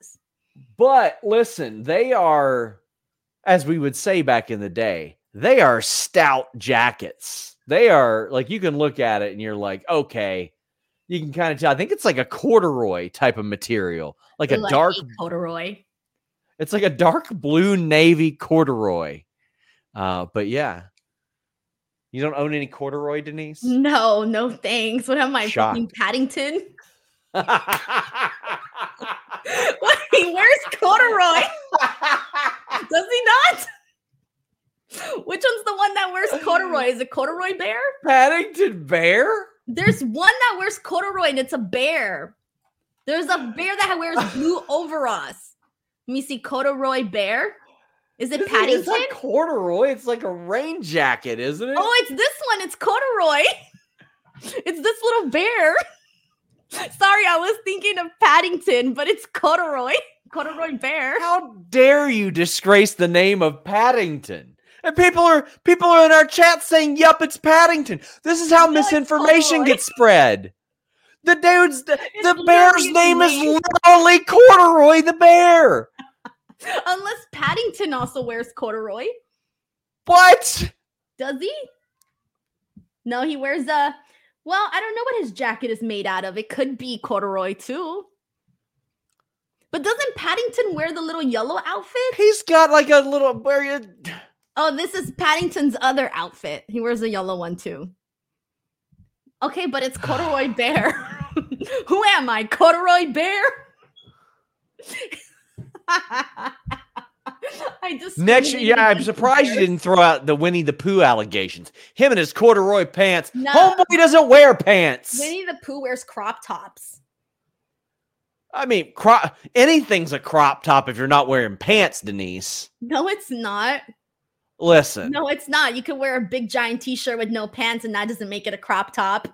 [SPEAKER 3] But listen, they are, as we would say back in the day, they are stout jackets. They are, like, you can look at it and you're like, okay, you can kind of tell. I think it's like a corduroy type of material, like a dark
[SPEAKER 4] corduroy.
[SPEAKER 3] It's like a dark blue navy corduroy. But yeah. You don't own any corduroy, Denise?
[SPEAKER 4] No, thanks. What am I,
[SPEAKER 3] Shocked.
[SPEAKER 4] fucking Paddington? He wears corduroy. Does he not? Which one's the one that wears corduroy? Is it Corduroy Bear?
[SPEAKER 3] Paddington Bear?
[SPEAKER 4] There's one that wears corduroy and it's a bear. There's a bear that wears blue overalls. Let me see, Corduroy Bear. Is it Paddington?
[SPEAKER 3] It's like corduroy. It's like a rain jacket, isn't it?
[SPEAKER 4] Oh, it's this one. It's corduroy. It's this little bear. Sorry, I was thinking of Paddington, but it's corduroy. Corduroy Bear.
[SPEAKER 3] How dare you disgrace the name of Paddington? And people are in our chat saying, "Yup, it's Paddington." This is how misinformation gets spread. The bear's name is literally Corduroy the bear.
[SPEAKER 4] Unless Paddington also wears corduroy.
[SPEAKER 3] What?
[SPEAKER 4] Does he? No, he wears I don't know what his jacket is made out of. It could be corduroy too. But doesn't Paddington wear the little yellow outfit?
[SPEAKER 3] He's got like a little
[SPEAKER 4] Oh, this is Paddington's other outfit. He wears a yellow one too. Okay, but it's Corduroy Bear. Who am I? Corduroy Bear?
[SPEAKER 3] Next year, yeah, I'm surprised you didn't throw out the Winnie the Pooh allegations. Him and his corduroy pants.
[SPEAKER 4] No.
[SPEAKER 3] Homeboy doesn't wear pants.
[SPEAKER 4] Winnie the Pooh wears crop tops.
[SPEAKER 3] I mean, anything's a crop top if you're not wearing pants, Denise.
[SPEAKER 4] No, it's not.
[SPEAKER 3] Listen.
[SPEAKER 4] No, it's not. You can wear a big giant t-shirt with no pants and that doesn't make it a crop top.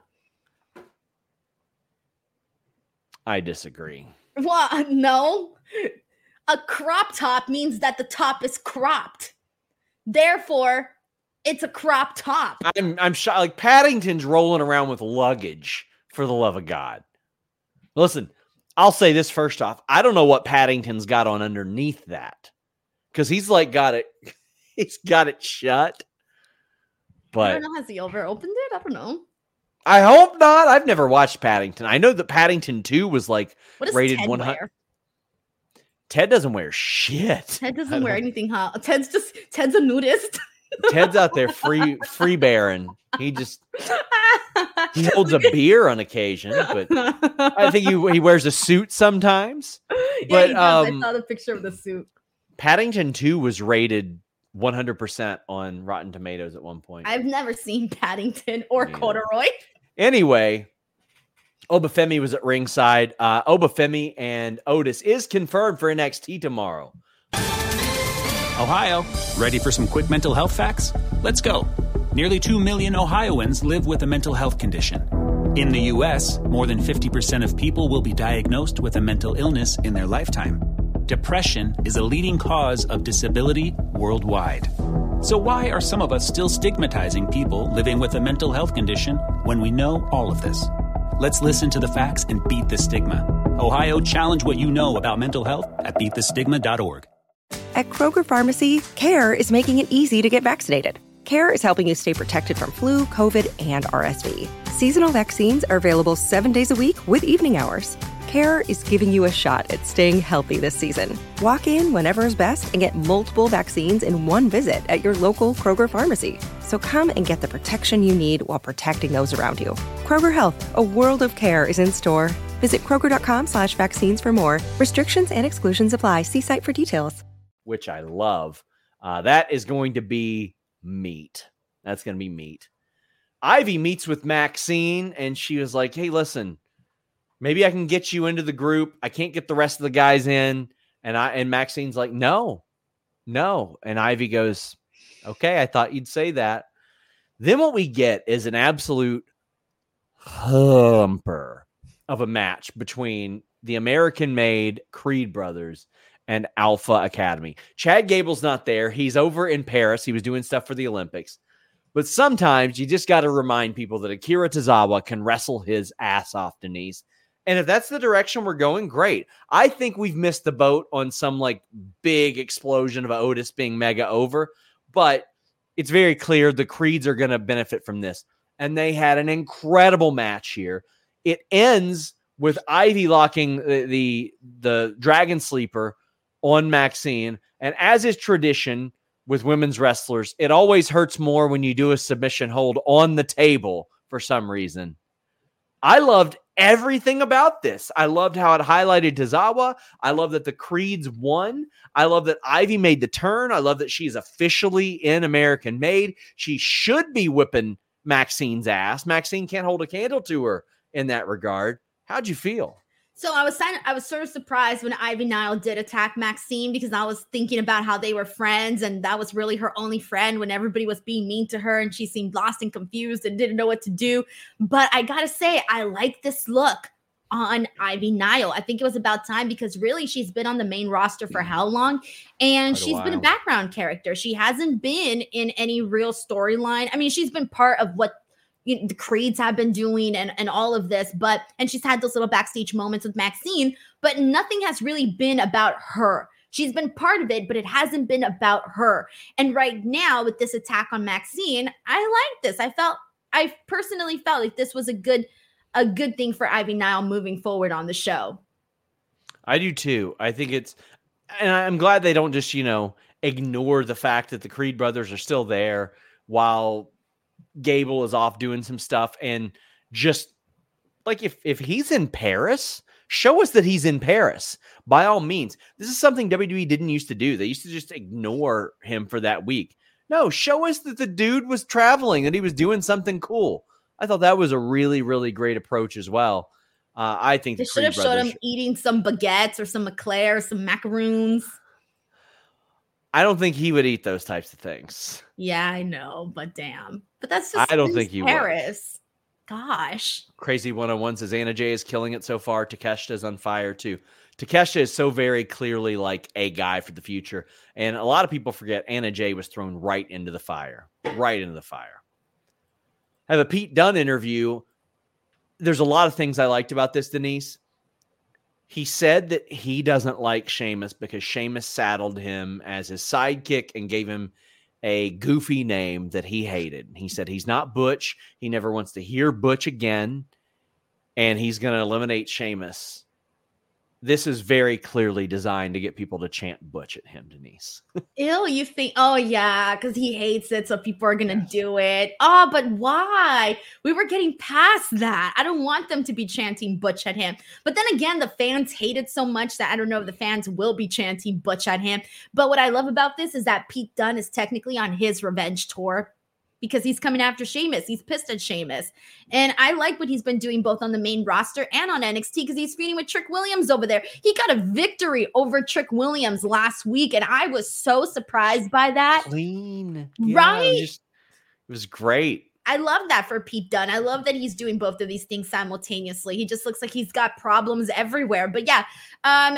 [SPEAKER 3] I disagree.
[SPEAKER 4] What? No. A crop top means that the top is cropped. Therefore, it's a crop top.
[SPEAKER 3] I'm shocked. Like Paddington's rolling around with luggage, for the love of God. Listen, I'll say this first off. I don't know what Paddington's got on underneath that. Because he's like got it. He's got it shut. But
[SPEAKER 4] I don't know. Has he ever opened it? I don't know.
[SPEAKER 3] I hope not. I've never watched Paddington. I know that Paddington 2 was like rated 100.
[SPEAKER 4] Wear?
[SPEAKER 3] Ted doesn't wear shit.
[SPEAKER 4] Ted doesn't wear anything hot. Ted's a nudist.
[SPEAKER 3] Ted's out there free bearing. He holds a beer on occasion, but I think he wears a suit sometimes.
[SPEAKER 4] Yeah,
[SPEAKER 3] but
[SPEAKER 4] he does. I saw the picture of the suit.
[SPEAKER 3] Paddington 2 was rated 100% on Rotten Tomatoes at one point.
[SPEAKER 4] I've never seen Paddington or corduroy.
[SPEAKER 3] Anyway, Obafemi was at ringside. Obafemi and Otis is confirmed for NXT tomorrow.
[SPEAKER 6] Ohio, ready for some quick mental health facts? Let's go. Nearly 2 million Ohioans live with a mental health condition. In the U.S., more than 50% of people will be diagnosed with a mental illness in their lifetime. Depression is a leading cause of disability worldwide. So why are some of us still stigmatizing people living with a mental health condition when we know all of this? Let's listen to the facts and beat the stigma. Ohio, challenge what you know about mental health at beatthestigma.org.
[SPEAKER 2] At Kroger Pharmacy, CARE is making it easy to get vaccinated. CARE is helping you stay protected from flu, COVID, and RSV. Seasonal vaccines are available 7 days a week with evening hours. CARE is giving you a shot at staying healthy this season. Walk in whenever is best and get multiple vaccines in one visit at your local Kroger Pharmacy. So come and get the protection you need while protecting those around you. Kroger Health, a world of care is in store. Visit Kroger.com/vaccines for more. Restrictions and exclusions apply. See site for details.
[SPEAKER 3] Which I love. That is going to be meat. That's going to be meat. Ivy meets with Maxine and she was like, hey, listen, maybe I can get you into the group. I can't get the rest of the guys in. And Maxine's like, no. And Ivy goes, okay, I thought you'd say that. Then what we get is an absolute humper of a match between the American-made Creed brothers and Alpha Academy. Chad Gable's not there. He's over in Paris. He was doing stuff for the Olympics. But sometimes you just got to remind people that Akira Tozawa can wrestle his ass off, Denise. And if that's the direction we're going, great. I think we've missed the boat on some like big explosion of Otis being mega over, but it's very clear the Creeds are going to benefit from this. And they had an incredible match here. It ends with Ivy locking the Dragon Sleeper on Maxine. And as is tradition, with women's wrestlers. It always hurts more when you do a submission hold on the table for some reason. I loved everything about this. I loved how it highlighted Tozawa. I love that the Creeds won. I love that Ivy made the turn. I love that she's officially in American Made. She should be whipping Maxine's ass. Maxine can't hold a candle to her in that regard. How'd you feel?
[SPEAKER 4] So I was sort of surprised when Ivy Nile did attack Maxine, because I was thinking about how they were friends and that was really her only friend when everybody was being mean to her and she seemed lost and confused and didn't know what to do. But I gotta say, I like this look on Ivy Nile. I think it was about time, because really she's been on the main roster for how long? And she's been a background character. She hasn't been in any real storyline. I mean, she's been part of what the Creeds have been doing and all of this, and she's had those little backstage moments with Maxine, but nothing has really been about her. She's been part of it, but it hasn't been about her. And right now with this attack on Maxine, I like this. I personally felt like this was a good thing for Ivy Nile moving forward on the show.
[SPEAKER 3] I do too. I think and I'm glad they don't just, ignore the fact that the Creed brothers are still there while Gable is off doing some stuff. And just like, if he's in Paris, show us that he's in Paris by all means. This is something WWE didn't used to do. They used to just ignore him for that week. No, show us that the dude was traveling, that he was doing something cool. I thought that was a really, really great approach as well. I think
[SPEAKER 4] they should have showed him eating some baguettes or some eclairs, some macaroons.
[SPEAKER 3] I don't think he would eat those types of things.
[SPEAKER 4] Yeah, I know, but damn. But that's just
[SPEAKER 3] I don't think he
[SPEAKER 4] Paris. Would. Gosh.
[SPEAKER 3] Crazy 101 says Anna Jay is killing it so far. Takeshita's on fire too. Takeshita is so very clearly like a guy for the future. And a lot of people forget Anna Jay was thrown right into the fire. Right into the fire. I have a Pete Dunne interview. There's a lot of things I liked about this, Denise. He said that he doesn't like Sheamus because Sheamus saddled him as his sidekick and gave him a goofy name that he hated. He said he's not Butch. He never wants to hear Butch again. And he's going to eliminate Sheamus. This is very clearly designed to get people to chant Butch at him, Denise.
[SPEAKER 4] Ew, you think, oh yeah, because he hates it, so people are going to do it. Oh, but why? We were getting past that. I don't want them to be chanting Butch at him. But then again, the fans hate it so much that I don't know if the fans will be chanting Butch at him. But what I love about this is that Pete Dunne is technically on his revenge tour, because he's coming after Sheamus. He's pissed at Sheamus. And I like what he's been doing both on the main roster and on NXT, because he's feuding with Trick Williams over there. He got a victory over Trick Williams last week, and I was so surprised by that.
[SPEAKER 3] Clean.
[SPEAKER 4] Right?
[SPEAKER 3] Yeah, it was great.
[SPEAKER 4] I love that for Pete Dunne. I love that he's doing both of these things simultaneously. He just looks like he's got problems everywhere. But yeah, I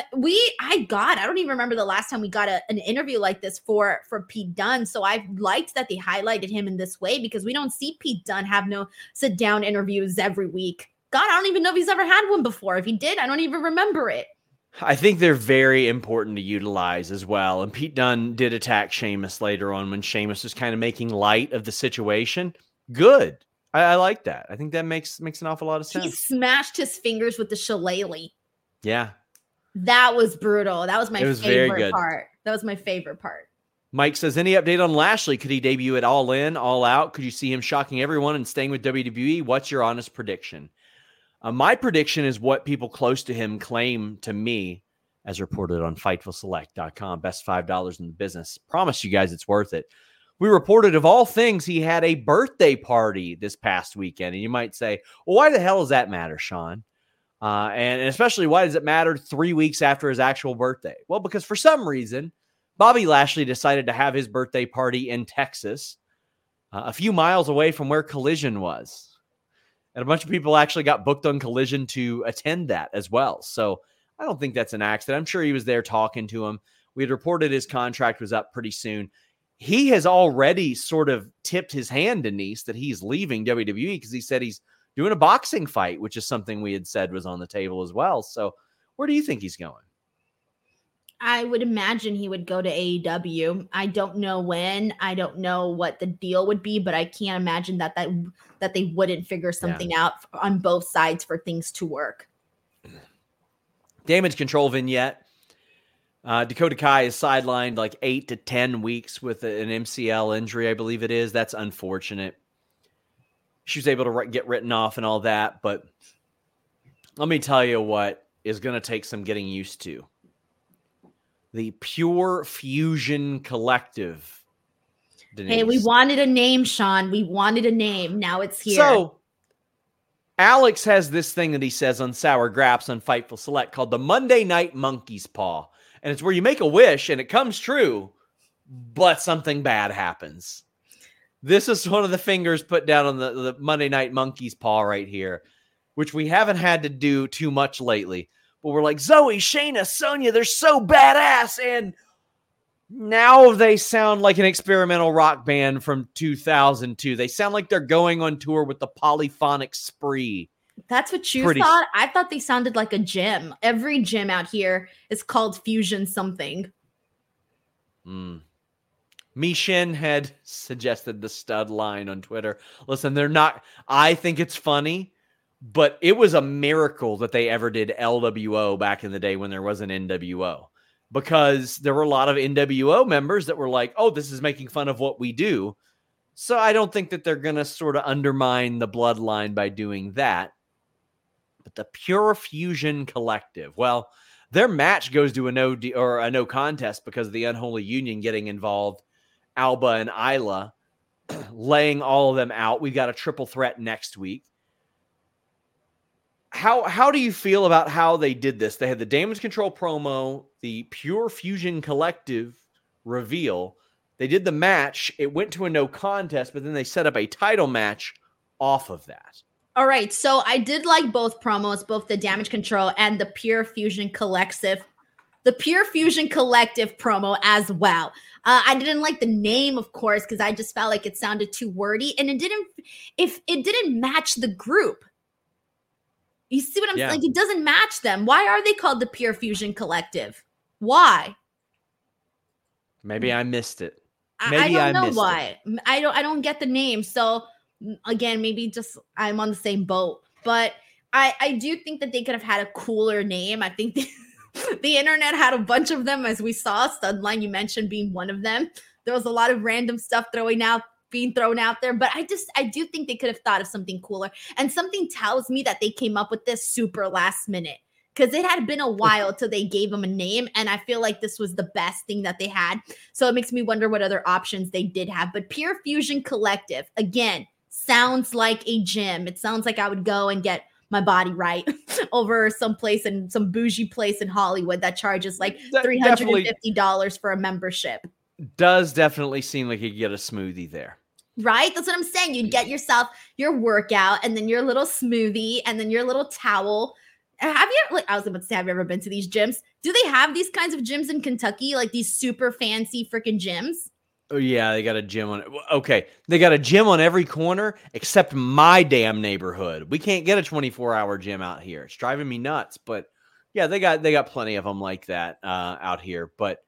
[SPEAKER 4] don't even remember the last time we got an interview like this for Pete Dunne. So I liked that they highlighted him in this way, because we don't see Pete Dunne have no sit down interviews every week. God, I don't even know if he's ever had one before. If he did, I don't even remember it.
[SPEAKER 3] I think they're very important to utilize as well. And Pete Dunne did attack Sheamus later on when Sheamus was kind of making light of the situation. Good. I like that. I think that makes an awful lot of sense.
[SPEAKER 4] He smashed his fingers with the shillelagh.
[SPEAKER 3] Yeah.
[SPEAKER 4] That was brutal. That was my favorite
[SPEAKER 3] part.
[SPEAKER 4] That was my favorite part.
[SPEAKER 3] Mike says, any update on Lashley? Could he debut at All In, All Out? Could you see him shocking everyone and staying with WWE? What's your honest prediction? My prediction is what people close to him claim to me, as reported on FightfulSelect.com. Best $5 in the business. Promise you guys it's worth it. We reported, of all things, he had a birthday party this past weekend. And you might say, well, why the hell does that matter, Sean? And especially, why does it matter 3 weeks after his actual birthday? Well, because for some reason, Bobby Lashley decided to have his birthday party in Texas, a few miles away from where Collision was. And a bunch of people actually got booked on Collision to attend that as well. So I don't think that's an accident. I'm sure he was there talking to him. We had reported his contract was up pretty soon. He has already sort of tipped his hand, Denise, that he's leaving WWE, because he said he's doing a boxing fight, which is something we had said was on the table as well. So where do you think he's going?
[SPEAKER 4] I would imagine he would go to AEW. I don't know when. I don't know what the deal would be, but I can't imagine that they wouldn't figure something out on both sides for things to work.
[SPEAKER 3] Damage Control vignette. Dakota Kai is sidelined like 8 to 10 weeks with an MCL injury, I believe it is. That's unfortunate. She was able to get written off and all that, but let me tell you what is going to take some getting used to. The Pure Fusion Collective. Denise.
[SPEAKER 4] Hey, we wanted a name, Sean. We wanted a name. Now it's here.
[SPEAKER 3] So, Alex has this thing that he says on Sour Graps on Fightful Select called the Monday Night Monkey's Paw. And it's where you make a wish and it comes true, but something bad happens. This is one of the fingers put down on the Monday Night Monkey's Paw right here, which we haven't had to do too much lately. But we're like, Zoe, Shayna, Sonya, they're so badass. And now they sound like an experimental rock band from 2002. They sound like they're going on tour with the Polyphonic Spree.
[SPEAKER 4] That's what you thought? I thought they sounded like a gym. Every gym out here is called Fusion something.
[SPEAKER 3] Mishin had suggested the stud line on Twitter. Listen, they're not, I think it's funny, but it was a miracle that they ever did LWO back in the day when there was an NWO, because there were a lot of NWO members that were like, oh, this is making fun of what we do. So I don't think that they're going to sort of undermine the bloodline by doing that. But the Pure Fusion Collective, well, their match goes to a no contest because of the Unholy Union getting involved. Alba and Isla laying all of them out. We've got a triple threat next week. How do you feel about how they did this? They had the Damage Control promo, the Pure Fusion Collective reveal. They did the match. It went to a no contest, but then they set up a title match off of that.
[SPEAKER 4] All right. So I did like both promos, both the Damage Control and the Pure Fusion Collective. The Pure Fusion Collective promo as well. I didn't like the name, of course, because I just felt like it sounded too wordy, and it didn't match the group. You see what I'm saying? Like, it doesn't match them. Why are they called the Pure Fusion Collective? Why?
[SPEAKER 3] Maybe I missed it.
[SPEAKER 4] I don't know why. I don't get the name. So again, maybe just I'm on the same boat. But I do think that they could have had a cooler name. I think the internet had a bunch of them, as we saw. Studline, you mentioned, being one of them. There was a lot of random stuff being thrown out there, but I do think they could have thought of something cooler. And something tells me that they came up with this super last minute, because it had been a while till they gave them a name, and I feel like this was the best thing that they had. So it makes me wonder what other options they did have. But Pure Fusion Collective, again, sounds like a gym. It sounds like I would go and get my body right over some bougie place in Hollywood that charges like $350 for a membership.
[SPEAKER 3] Does definitely seem like you could get a smoothie there.
[SPEAKER 4] Right? That's what I'm saying. You'd get yourself your workout and then your little smoothie and then your little towel. Have you ever been to these gyms? Do they have these kinds of gyms in Kentucky? Like these super fancy freaking gyms?
[SPEAKER 3] Oh, yeah, they got a gym on it. Okay, they got a gym on every corner except my damn neighborhood. We can't get a 24-hour gym out here. It's driving me nuts. But yeah, they got plenty of them like that out here. But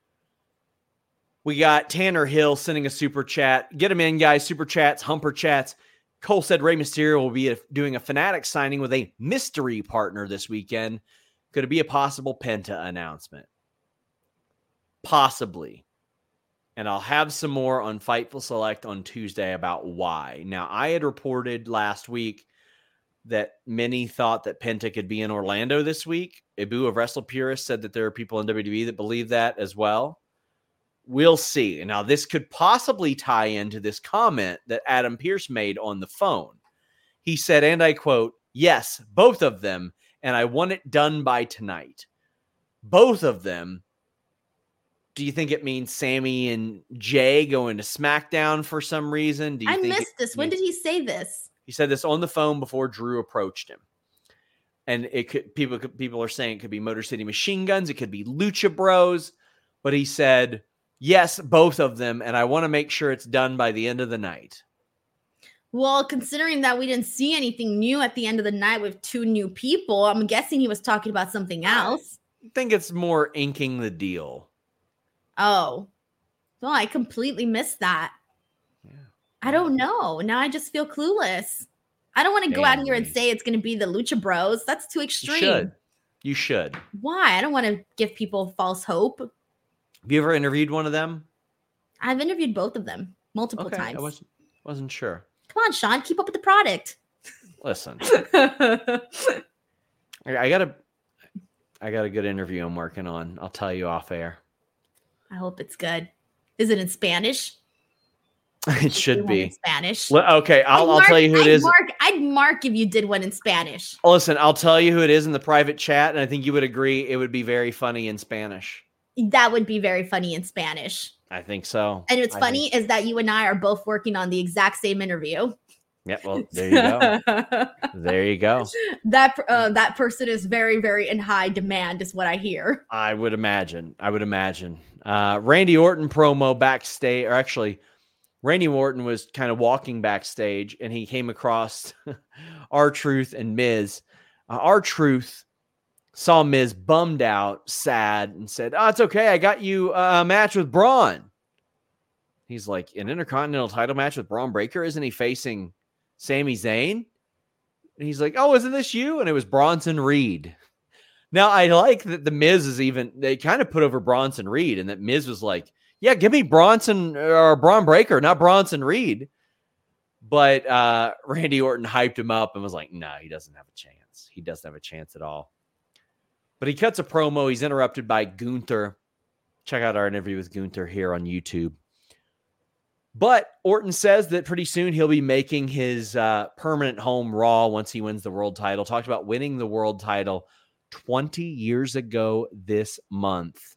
[SPEAKER 3] we got Tanner Hill sending a super chat. Get them in, guys. Super chats, humper chats. Cole said Rey Mysterio will be doing a Fanatic signing with a mystery partner this weekend. Could it be a possible Penta announcement? Possibly. And I'll have some more on Fightful Select on Tuesday about why. Now, I had reported last week that many thought that Penta could be in Orlando this week. Ibu of Wrestle Purist said that there are people in WWE that believe that as well. We'll see. Now, this could possibly tie into this comment that Adam Pearce made on the phone. He said, and I quote, "Yes, both of them, and I want it done by tonight." Both of them. Do you think it means Sammy and Jay going to SmackDown for some reason?
[SPEAKER 4] I missed this. When did he say this?
[SPEAKER 3] He said this on the phone before Drew approached him. And people are saying it could be Motor City Machine Guns. It could be Lucha Bros. But he said, yes, both of them. And I want to make sure it's done by the end of the night.
[SPEAKER 4] Well, considering that we didn't see anything new at the end of the night with two new people, I'm guessing he was talking about something else.
[SPEAKER 3] I think it's more inking the deal.
[SPEAKER 4] Oh, well, I completely missed that. Yeah. I don't know. Now I just feel clueless. I don't want to go out here and say it's going to be the Lucha Bros. That's too extreme.
[SPEAKER 3] You should.
[SPEAKER 4] Why? I don't want to give people false hope.
[SPEAKER 3] Have you ever interviewed one of them?
[SPEAKER 4] I've interviewed both of them multiple times.
[SPEAKER 3] I wasn't sure.
[SPEAKER 4] Come on, Sean, keep up with the product.
[SPEAKER 3] Listen, I got a good interview I'm working on. I'll tell you off air.
[SPEAKER 4] I hope it's good. Is it in Spanish?
[SPEAKER 3] It should be
[SPEAKER 4] in Spanish.
[SPEAKER 3] Well, okay, I'll tell you who it is.
[SPEAKER 4] I'd mark if you did one in Spanish.
[SPEAKER 3] Listen, I'll tell you who it is in the private chat, and I think you would agree it would be very funny in Spanish.
[SPEAKER 4] That would be very funny in Spanish.
[SPEAKER 3] I think so.
[SPEAKER 4] And what's funny is that you and I are both working on the exact same interview.
[SPEAKER 3] Yeah, well, there you go. There you go.
[SPEAKER 4] That person is very, very in high demand, is what I hear.
[SPEAKER 3] I would imagine. Randy Orton promo backstage, or actually, Randy Orton was kind of walking backstage, and he came across R-Truth and Miz. R-Truth saw Miz bummed out, sad, and said, "Oh, it's okay. I got you a match with Braun." He's like, "An Intercontinental title match with Braun Breaker? Isn't he facing Sami Zayn?" And he's like, "Oh, isn't this you?" And it was Bronson Reed. Now, I like that the Miz they kind of put over Bronson Reed, and that Miz was like, "Yeah, give me Bronson or Braun Breaker, not Bronson Reed." But Randy Orton hyped him up and was like, "No, he doesn't have a chance. He doesn't have a chance at all." But he cuts a promo. He's interrupted by Gunther. Check out our interview with Gunther here on YouTube. But Orton says that pretty soon he'll be making his permanent home Raw once he wins the world title. Talked about winning the world title 20 years ago this month.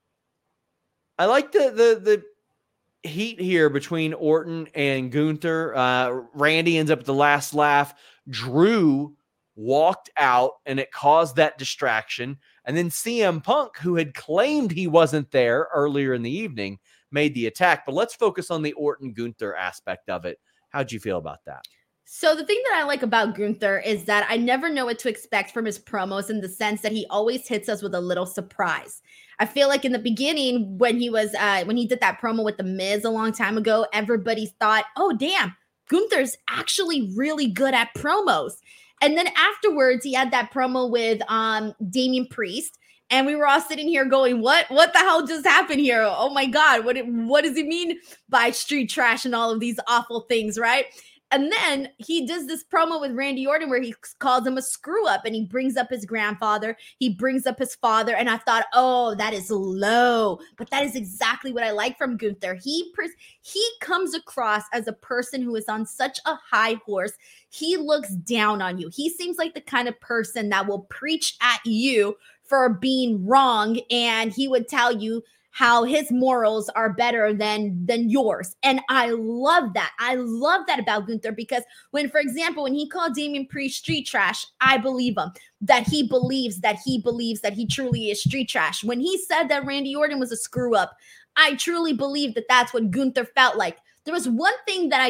[SPEAKER 3] I like the heat here between Orton and Gunther. Randy ends up with the last laugh. Drew walked out, and it caused that distraction. And then CM Punk, who had claimed he wasn't there earlier in the evening, made the attack. But let's focus on the Orton-Gunther aspect of it. How'd you feel about that?
[SPEAKER 4] So the thing that I like about Gunther is that I never know what to expect from his promos, in the sense that he always hits us with a little surprise. I feel like in the beginning, when he did that promo with The Miz a long time ago, everybody thought, "Oh, damn, Gunther's actually really good at promos." And then afterwards, he had that promo with Damian Priest. And we were all sitting here going, what the hell just happened here? Oh my God, what does he mean by street trash and all of these awful things, right? And then he does this promo with Randy Orton where he calls him a screw up, and he brings up his grandfather. He brings up his father. And I thought, oh, that is low. But that is exactly what I like from Gunther. He comes across as a person who is on such a high horse. He looks down on you. He seems like the kind of person that will preach at you for being wrong. And he would tell you how his morals are better than yours. And I love that. I love that about Gunther, because when, for example, when he called Damian Priest street trash, I believe him, that he believes that he truly is street trash. When he said that Randy Orton was a screw up, I truly believe that that's what Gunther felt like. There was one thing that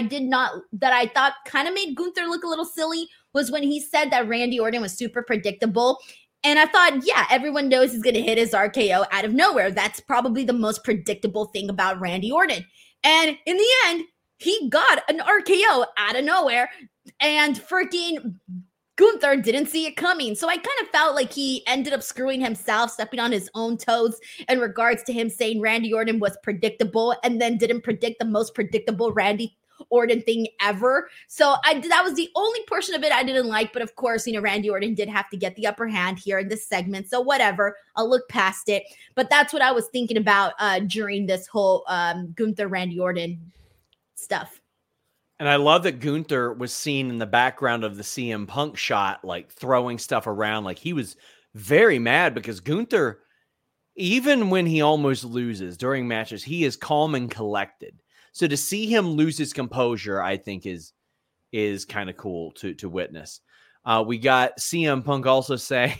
[SPEAKER 4] I thought kind of made Gunther look a little silly, was when he said that Randy Orton was super predictable. And I thought, yeah, everyone knows he's going to hit his RKO out of nowhere. That's probably the most predictable thing about Randy Orton. And in the end, he got an RKO out of nowhere, and freaking Gunther didn't see it coming. So I kind of felt like he ended up screwing himself, stepping on his own toes in regards to him saying Randy Orton was predictable, and then didn't predict the most predictable Randy Orton thing ever. So that was the only portion of it I didn't like. But of course, Randy Orton did have to get the upper hand here in this segment. So whatever, I'll look past it. But that's what I was thinking about during this whole Gunther Randy Orton stuff.
[SPEAKER 3] And I love that Gunther was seen in the background of the CM Punk shot, like throwing stuff around. Like he was very mad, because Gunther, even when he almost loses during matches, he is calm and collected. So to see him lose his composure, I think is kind of cool to witness. We got CM Punk also say,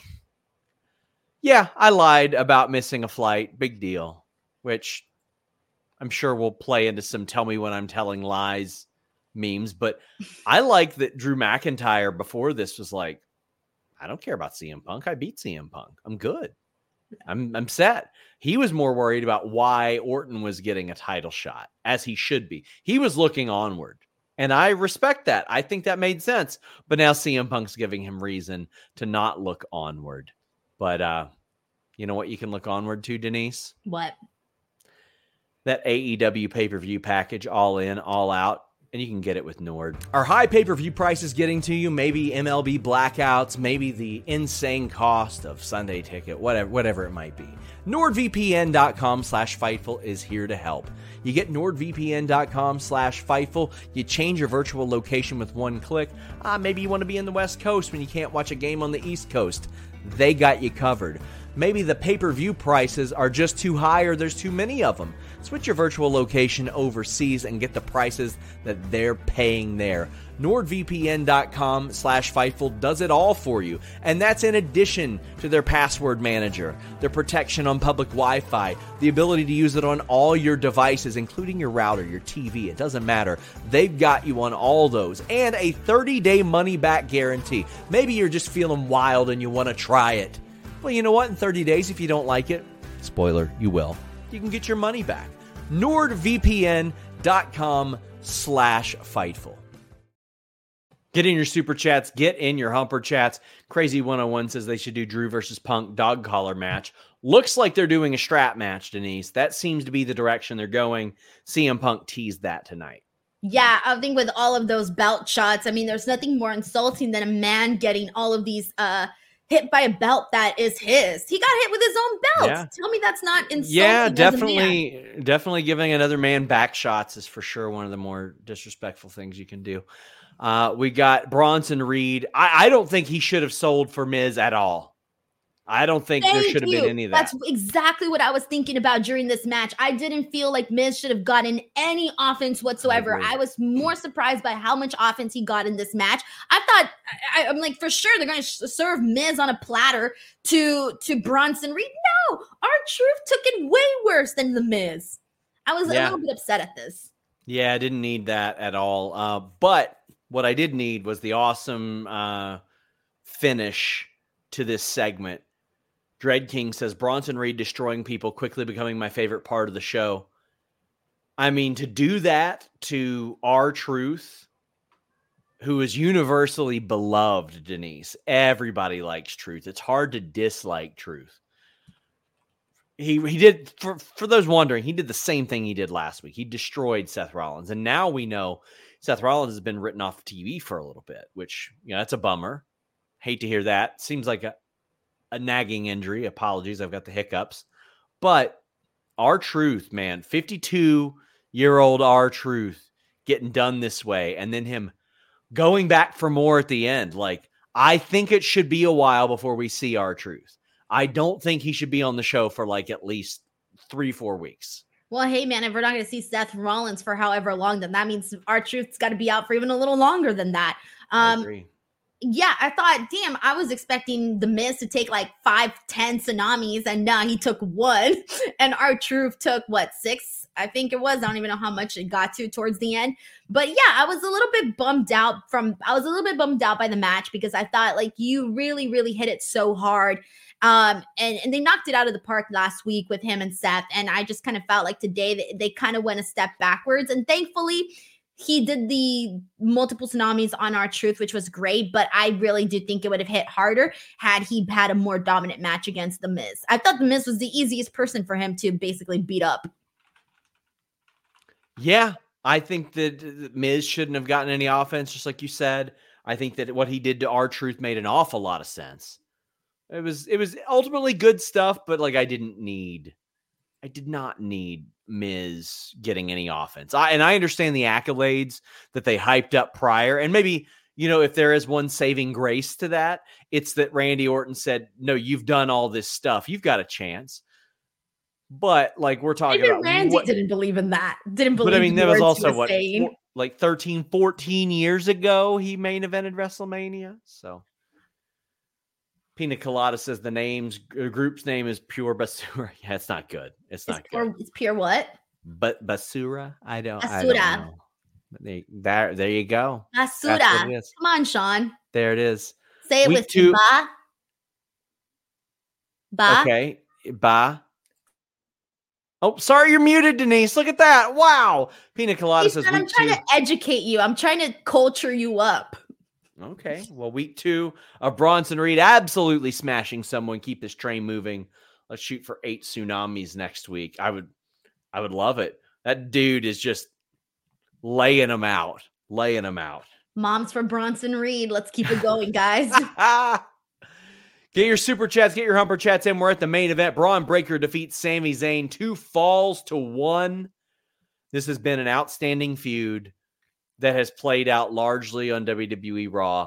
[SPEAKER 3] "Yeah, I lied about missing a flight. Big deal," which I'm sure will play into some "tell me when I'm telling lies" memes. But I like that Drew McIntyre before this was like, "I don't care about CM Punk. I beat CM Punk. I'm good. I'm set." He was more worried about why Orton was getting a title shot, as he should be. He was looking onward, and I respect that. I think that made sense. But now CM Punk's giving him reason to not look onward. But you know what you can look onward to, Denise?
[SPEAKER 4] What?
[SPEAKER 3] That AEW pay-per-view package, all in, all out. And you can get it with Nord. Are high pay-per-view prices getting to you? Maybe MLB blackouts, maybe the insane cost of Sunday ticket, whatever it might be. NordVPN.com/Fightful is here to help. You get NordVPN.com/Fightful. You change your virtual location with one click. Maybe you want to be in the West Coast when you can't watch a game on the East Coast. They got you covered. Maybe the pay-per-view prices are just too high or there's too many of them. Switch your virtual location overseas and get the prices that they're paying there. NordVPN.com/Fightful does it all for you. And that's in addition to their password manager, their protection on public Wi-Fi, the ability to use it on all your devices, including your router, your TV. It doesn't matter. They've got you on all those. And a 30-day money-back guarantee. Maybe you're just feeling wild and you want to try it. Well, you know what? In 30 days, if you don't like it, spoiler, you will. You can get your money back. NordVPN.com/Fightful. Get in your super chats. Get in your humper chats. Crazy 101 says they should do Drew versus Punk dog collar match. Looks like they're doing a strap match, Denise. That seems to be the direction they're going. CM Punk teased that tonight.
[SPEAKER 4] Yeah, I think with all of those belt shots, I mean, there's nothing more insulting than a man getting all of these hit by a belt that is his. He got hit with his own belt. Yeah. Tell me that's not insulting.
[SPEAKER 3] Yeah, definitely giving another man back shots is for sure one of the more disrespectful things you can do. We got Bronson Reed. I don't think he should have sold for Miz at all. I don't think there should have been any of that.
[SPEAKER 4] That's exactly what I was thinking about during this match. I didn't feel like Miz should have gotten any offense whatsoever. I was more surprised by how much offense he got in this match. I thought, I'm like, for sure they're going to serve Miz on a platter to Bronson Reed. No, R-Truth took it way worse than the Miz. I was a little bit upset at this.
[SPEAKER 3] Yeah, I didn't need that at all. But what I did need was the awesome finish to this segment. Dread King says, Bronson Reed destroying people, quickly becoming my favorite part of the show. I mean, to do that to R-Truth, who is universally beloved, Denise. Everybody likes Truth. It's hard to dislike Truth. He did, for those wondering, he did the same thing he did last week. He destroyed Seth Rollins. And now we know Seth Rollins has been written off TV for a little bit, which, that's a bummer. Hate to hear that. Seems like a nagging injury. Apologies, I've got the hiccups. But R-Truth, man, 52-year-old R-Truth getting done this way, and then him going back for more at the end. Like, I think it should be a while before we see R-Truth. I don't think he should be on the show for like at least 3-4 weeks.
[SPEAKER 4] Well, hey, man, if we're not going to see Seth Rollins for however long, then that means R-Truth's got to be out for even a little longer than that.
[SPEAKER 3] I agree.
[SPEAKER 4] Yeah, I thought, damn, I was expecting the Miz to take like 5-10 tsunamis, and he took 1, and R-Truth took 6? I think it was. I don't even know how much it got to towards the end. But yeah, I was a little bit bummed out by the match because I thought like you really, really hit it so hard. And they knocked it out of the park last week with him and Seth. And I just kind of felt like today they kind of went a step backwards. And thankfully, he did the multiple tsunamis on R-Truth, which was great. But I really do think it would have hit harder had he had a more dominant match against The Miz. I thought The Miz was the easiest person for him to basically beat up.
[SPEAKER 3] Yeah, I think that Miz shouldn't have gotten any offense, just like you said. I think that what he did to R-Truth made an awful lot of sense. It was ultimately good stuff, but like I did not need Miz getting any offense. I understand the accolades that they hyped up prior, and maybe, if there is one saving grace to that, it's that Randy Orton said, no, you've done all this stuff. You've got a chance. But like we're talking
[SPEAKER 4] maybe
[SPEAKER 3] about
[SPEAKER 4] Randy didn't believe in that. Didn't believe.
[SPEAKER 3] But I mean, that was also
[SPEAKER 4] what
[SPEAKER 3] 13, 14 years ago he main evented WrestleMania. So Pina Colada says the group's name is Pure Basura. Yeah, it's not good. It's not good.
[SPEAKER 4] It's pure what?
[SPEAKER 3] But Basura? I don't know. There you go.
[SPEAKER 4] Basura. Come on, Sean.
[SPEAKER 3] There it is.
[SPEAKER 4] Say it with me. Ba. Ba.
[SPEAKER 3] Okay. Ba. Oh, sorry, you're muted, Denise. Look at that. Wow. Pina Colada says,
[SPEAKER 4] I'm trying to educate you. I'm trying to culture you up.
[SPEAKER 3] Okay. Well, week 2 of Bronson Reed absolutely smashing someone. Keep this train moving. Let's shoot for 8 tsunamis next week. I would love it. That dude is just laying them out.
[SPEAKER 4] Moms for Bronson Reed. Let's keep it going, guys.
[SPEAKER 3] Get your super chats, get your humper chats in. We're at the main event. Braun Breaker defeats Sami Zayn 2 falls to 1. This has been an outstanding feud that has played out largely on WWE Raw.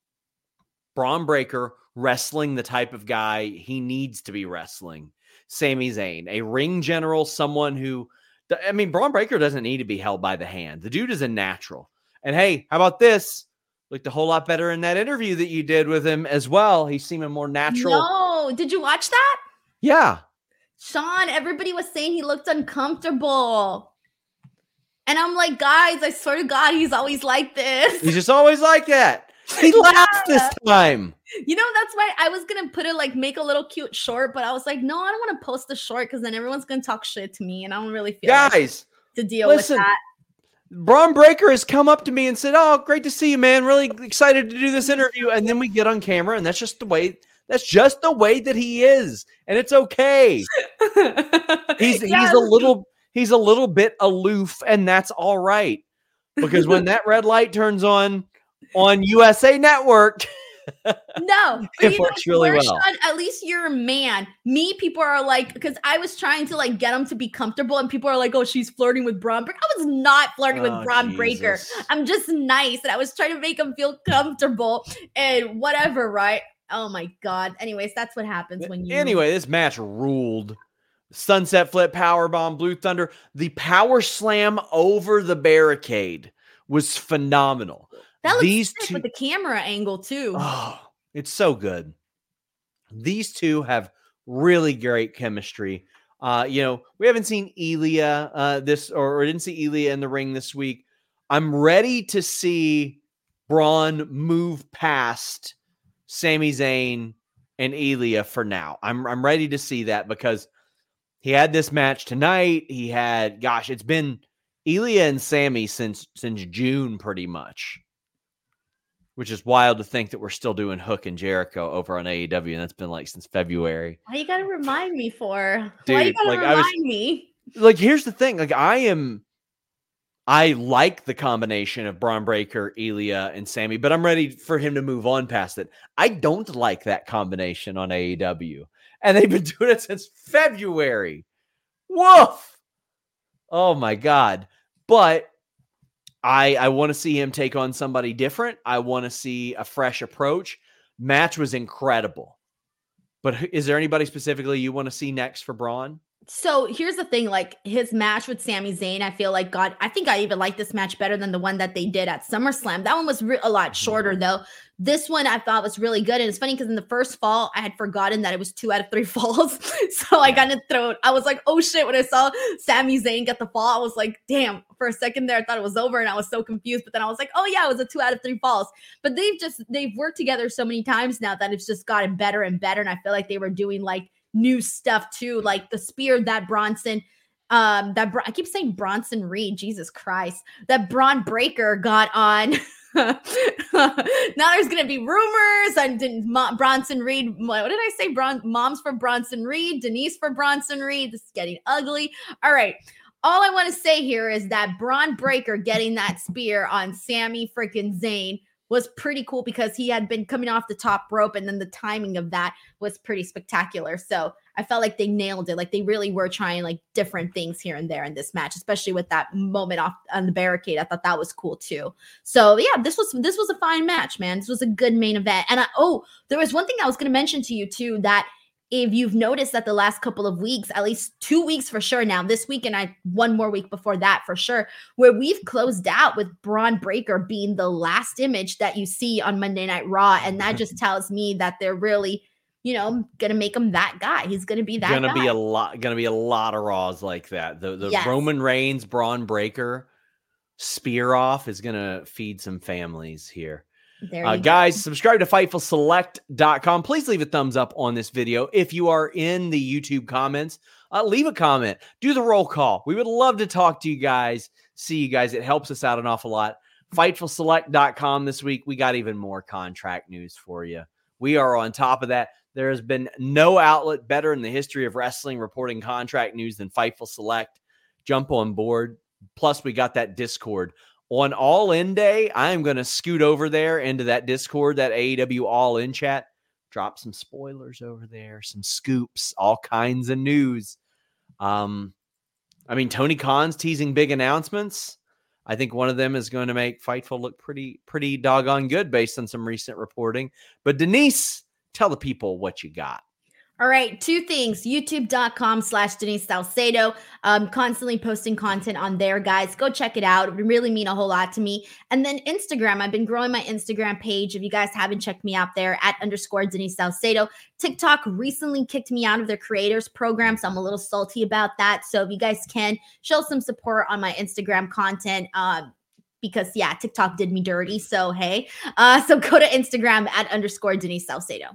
[SPEAKER 3] Braun Breaker wrestling the type of guy he needs to be wrestling. Sami Zayn, a ring general, someone who, I mean, Braun Breaker doesn't need to be held by the hand. The dude is a natural. And hey, how about this? Looked a whole lot better in that interview that you did with him as well. He's seeming more natural.
[SPEAKER 4] No, did you watch that?
[SPEAKER 3] Yeah.
[SPEAKER 4] Sean, everybody was saying he looked uncomfortable. And I'm like, guys, I swear to God, he's always like this.
[SPEAKER 3] He's just always like that. He laughed this time.
[SPEAKER 4] You know, that's why I was going to put it like, make a little cute short, but I was like, no, I don't want to post the short because then everyone's going to talk shit to me. And I don't really feel
[SPEAKER 3] guys,
[SPEAKER 4] like to deal with that.
[SPEAKER 3] Braun Breaker has come up to me and said, "Oh, great to see you, man. Really excited to do this interview." And then we get on camera, and that's just the way that he is, and it's okay. He's a little bit aloof, and that's all right. Because when that red light turns on USA Network,
[SPEAKER 4] no,
[SPEAKER 3] it works really well.
[SPEAKER 4] Sean, at least you're a man. Me, people are like, because I was trying to like get him to be comfortable, and people are like, "Oh, she's flirting with Braun Breaker." I was not flirting with Braun Breaker. I'm just nice, and I was trying to make him feel comfortable and whatever, right? Oh my God. Anyways, that's what happens when you.
[SPEAKER 3] Anyway, this match ruled. Sunset flip, powerbomb, Blue Thunder. The power slam over the barricade was phenomenal.
[SPEAKER 4] That looks sick with the camera angle too.
[SPEAKER 3] Oh, it's so good. These two have really great chemistry. We haven't seen Ilya or didn't see Ilya in the ring this week. I'm ready to see Braun move past Sami Zayn and Ilya for now. I'm ready to see that because he had this match tonight. He had, it's been Ilya and Sami since June pretty much. Which is wild to think that we're still doing Hook and Jericho over on AEW, and that's been like since February.
[SPEAKER 4] Why you gotta remind me for?
[SPEAKER 3] Dude,
[SPEAKER 4] why you gotta remind me?
[SPEAKER 3] Like, here's the thing. Like, I like the combination of Braun Breaker, Ilya, and Sami, but I'm ready for him to move on past it. I don't like that combination on AEW, and they've been doing it since February. Woof! Oh my God! But I want to see him take on somebody different. I want to see a fresh approach. Match was incredible. But is there anybody specifically you want to see next for Braun?
[SPEAKER 4] So here's the thing, like his match with Sami Zayn, I feel like I think I even like this match better than the one that they did at SummerSlam. That one was a lot shorter though. This one I thought was really good. And it's funny because in the first fall, I had forgotten that it was 2 out of 3 falls. So I kind of I was like, oh shit, when I saw Sami Zayn get the fall, I was like, damn, for a second there, I thought it was over and I was so confused. But then I was like, oh yeah, it was a 2 out of 3 falls. But they've worked together so many times now that it's just gotten better and better. And I feel like they were doing like new stuff too, like the spear that Bronson, I keep saying Bronson Reed, Jesus Christ, that Braun Breaker got on. Now there's gonna be rumors and Bronson Reed. What did I say? Moms for Bronson Reed, Denise for Bronson Reed. This is getting ugly. All right. All I want to say here is that Braun Breaker getting that spear on Sami freaking Zayn was pretty cool because he had been coming off the top rope and then the timing of that was pretty spectacular. So I felt like they nailed it. Like they really were trying like different things here and there in this match, especially with that moment off on the barricade. I thought that was cool too. So yeah, this was a fine match, man. This was a good main event. And there was one thing I was going to mention to you too, that if you've noticed that the last couple of weeks, at least 2 weeks for sure now, this week and one more week before that for sure, where we've closed out with Braun Breaker being the last image that you see on Monday Night Raw. And that just tells me that they're really, going to make him that guy. He's going to be that guy.
[SPEAKER 3] Going to be a lot of Raws like that. The yes. Roman Reigns, Braun Breaker spear off is going to feed some families here. Guys, subscribe to FightfulSelect.com. Please leave a thumbs up on this video. If you are in the YouTube comments, leave a comment. Do the roll call. We would love to talk to you guys, see you guys. It helps us out an awful lot. FightfulSelect.com this week. We got even more contract news for you. We are on top of that. There has been no outlet better in the history of wrestling reporting contract news than Fightful Select. Jump on board. Plus, we got that Discord. On All In Day, I am going to scoot over there into that Discord, that AEW All In chat. Drop some spoilers over there, some scoops, all kinds of news. Tony Khan's teasing big announcements. I think one of them is going to make Fightful look pretty doggone good based on some recent reporting. But Denise, tell the people what you got.
[SPEAKER 4] All right, 2 things. YouTube.com/Denise Salcedo. Constantly posting content on there, guys. Go check it out. It would really mean a whole lot to me. And then Instagram. I've been growing my Instagram page. If you guys haven't checked me out there, @_Denise Salcedo. TikTok recently kicked me out of their creators program, so I'm a little salty about that. So if you guys can, show some support on my Instagram content. Because TikTok did me dirty. So hey, so go to Instagram @_Denise Salcedo.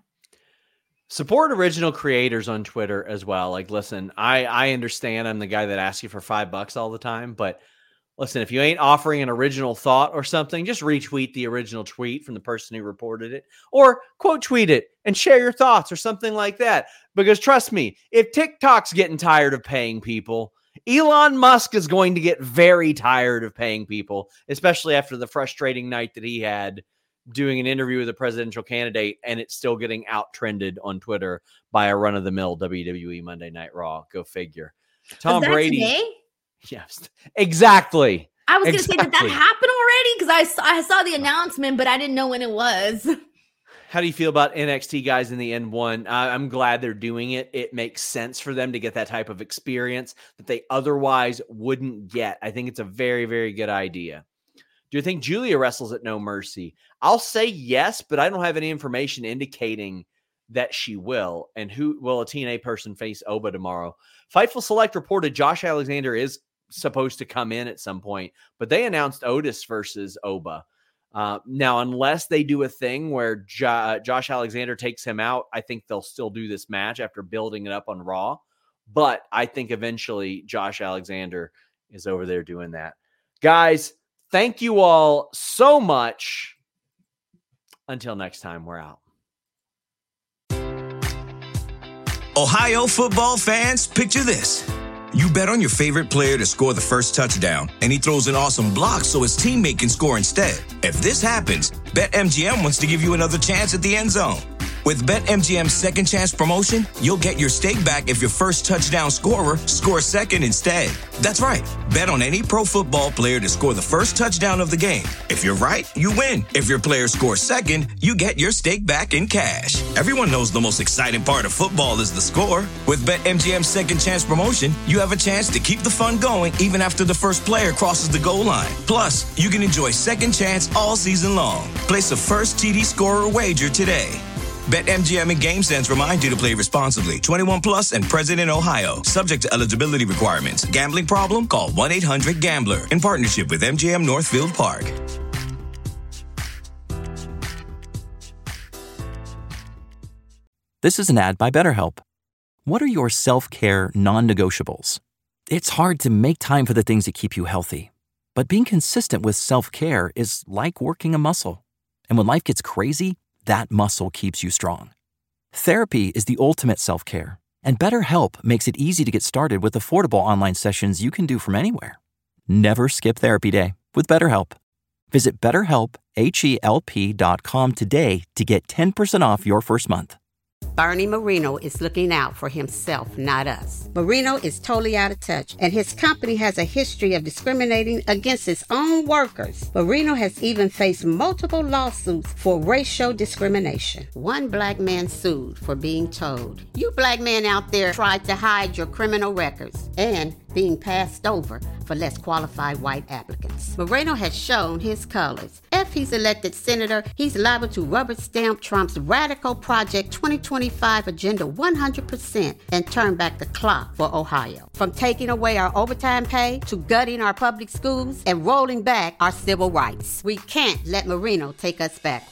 [SPEAKER 3] Support original creators on Twitter as well. Like, listen, I understand I'm the guy that asks you for $5 all the time, but listen, if you ain't offering an original thought or something, just retweet the original tweet from the person who reported it, or quote tweet it and share your thoughts or something like that. Because trust me, if TikTok's getting tired of paying people, Elon Musk is going to get very tired of paying people, especially after the frustrating night that he had doing an interview with a presidential candidate, and it's still getting out-trended on Twitter by a run-of-the-mill WWE Monday Night Raw. Go figure. Tom Brady.
[SPEAKER 4] Today?
[SPEAKER 3] Yes, exactly.
[SPEAKER 4] I was going to say, did that happen already? Because I saw the announcement, but I didn't know when it was.
[SPEAKER 3] How do you feel about NXT guys in the N1? I'm glad they're doing it. It makes sense for them to get that type of experience that they otherwise wouldn't get. I think it's a very, very good idea. Do you think Julia wrestles at No Mercy? I'll say yes, but I don't have any information indicating that she will. And who will a TNA person face Oba tomorrow? Fightful Select reported Josh Alexander is supposed to come in at some point, but they announced Otis versus Oba. Now, unless they do a thing where Josh Alexander takes him out, I think they'll still do this match after building it up on Raw. But I think eventually Josh Alexander is over there doing that. Guys, thank you all so much. Until next time, we're out.
[SPEAKER 1] Ohio football fans, picture this. You bet on your favorite player to score the first touchdown, and he throws an awesome block so his teammate can score instead. If this happens, BetMGM wants to give you another chance at the end zone. With BetMGM's second chance promotion, you'll get your stake back if your first touchdown scorer scores second instead. That's right. Bet on any pro football player to score the first touchdown of the game. If you're right, you win. If your player scores second, you get your stake back in cash. Everyone knows the most exciting part of football is the score. With BetMGM's second chance promotion, you have a chance to keep the fun going even after the first player crosses the goal line. Plus, you can enjoy second chance all season long. Place a first TD scorer wager today. BetMGM and GameSense remind you to play responsibly. 21 plus and present in Ohio. Subject to eligibility requirements. Gambling problem? Call 1-800-GAMBLER. In partnership with MGM Northfield Park.
[SPEAKER 7] This is an ad by BetterHelp. What are your self-care non-negotiables? It's hard to make time for the things that keep you healthy. But being consistent with self-care is like working a muscle. And when life gets crazy, that muscle keeps you strong. Therapy is the ultimate self-care, and BetterHelp makes it easy to get started with affordable online sessions you can do from anywhere. Never skip therapy day with BetterHelp. Visit BetterHelp.com today to get 10% off your first month.
[SPEAKER 8] Bernie Marino is looking out for himself, not us. Marino is totally out of touch, and his company has a history of discriminating against its own workers. Marino has even faced multiple lawsuits for racial discrimination. One black man sued for being told, "You black men out there tried to hide your criminal records," and being passed over for less qualified white applicants. Moreno has shown his colors. If he's elected senator, he's liable to rubber stamp Trump's radical Project 2025 agenda 100% and turn back the clock for Ohio. From taking away our overtime pay to gutting our public schools and rolling back our civil rights. We can't let Marino take us backwards.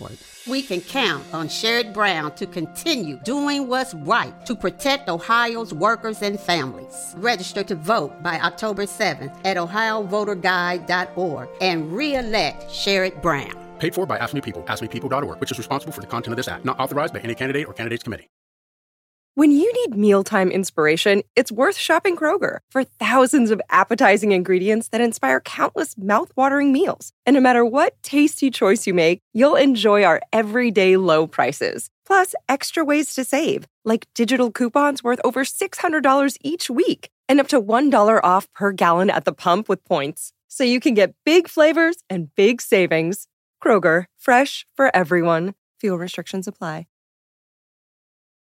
[SPEAKER 8] We can count on Sherrod Brown to continue doing what's right to protect Ohio's workers and families. Register to vote by October 7th at ohiovoterguide.org and re-elect Sherrod Brown.
[SPEAKER 9] Paid for by Ask Me People, askmepeople.org, which is responsible for the content of this act, not authorized by any candidate or candidates committee.
[SPEAKER 2] When you need mealtime inspiration, it's worth shopping Kroger for thousands of appetizing ingredients that inspire countless mouth-watering meals. And no matter what tasty choice you make, you'll enjoy our everyday low prices. Plus, extra ways to save, like digital coupons worth over $600 each week and up to $1 off per gallon at the pump with points. So you can get big flavors and big savings. Kroger, fresh for everyone. Fuel restrictions apply.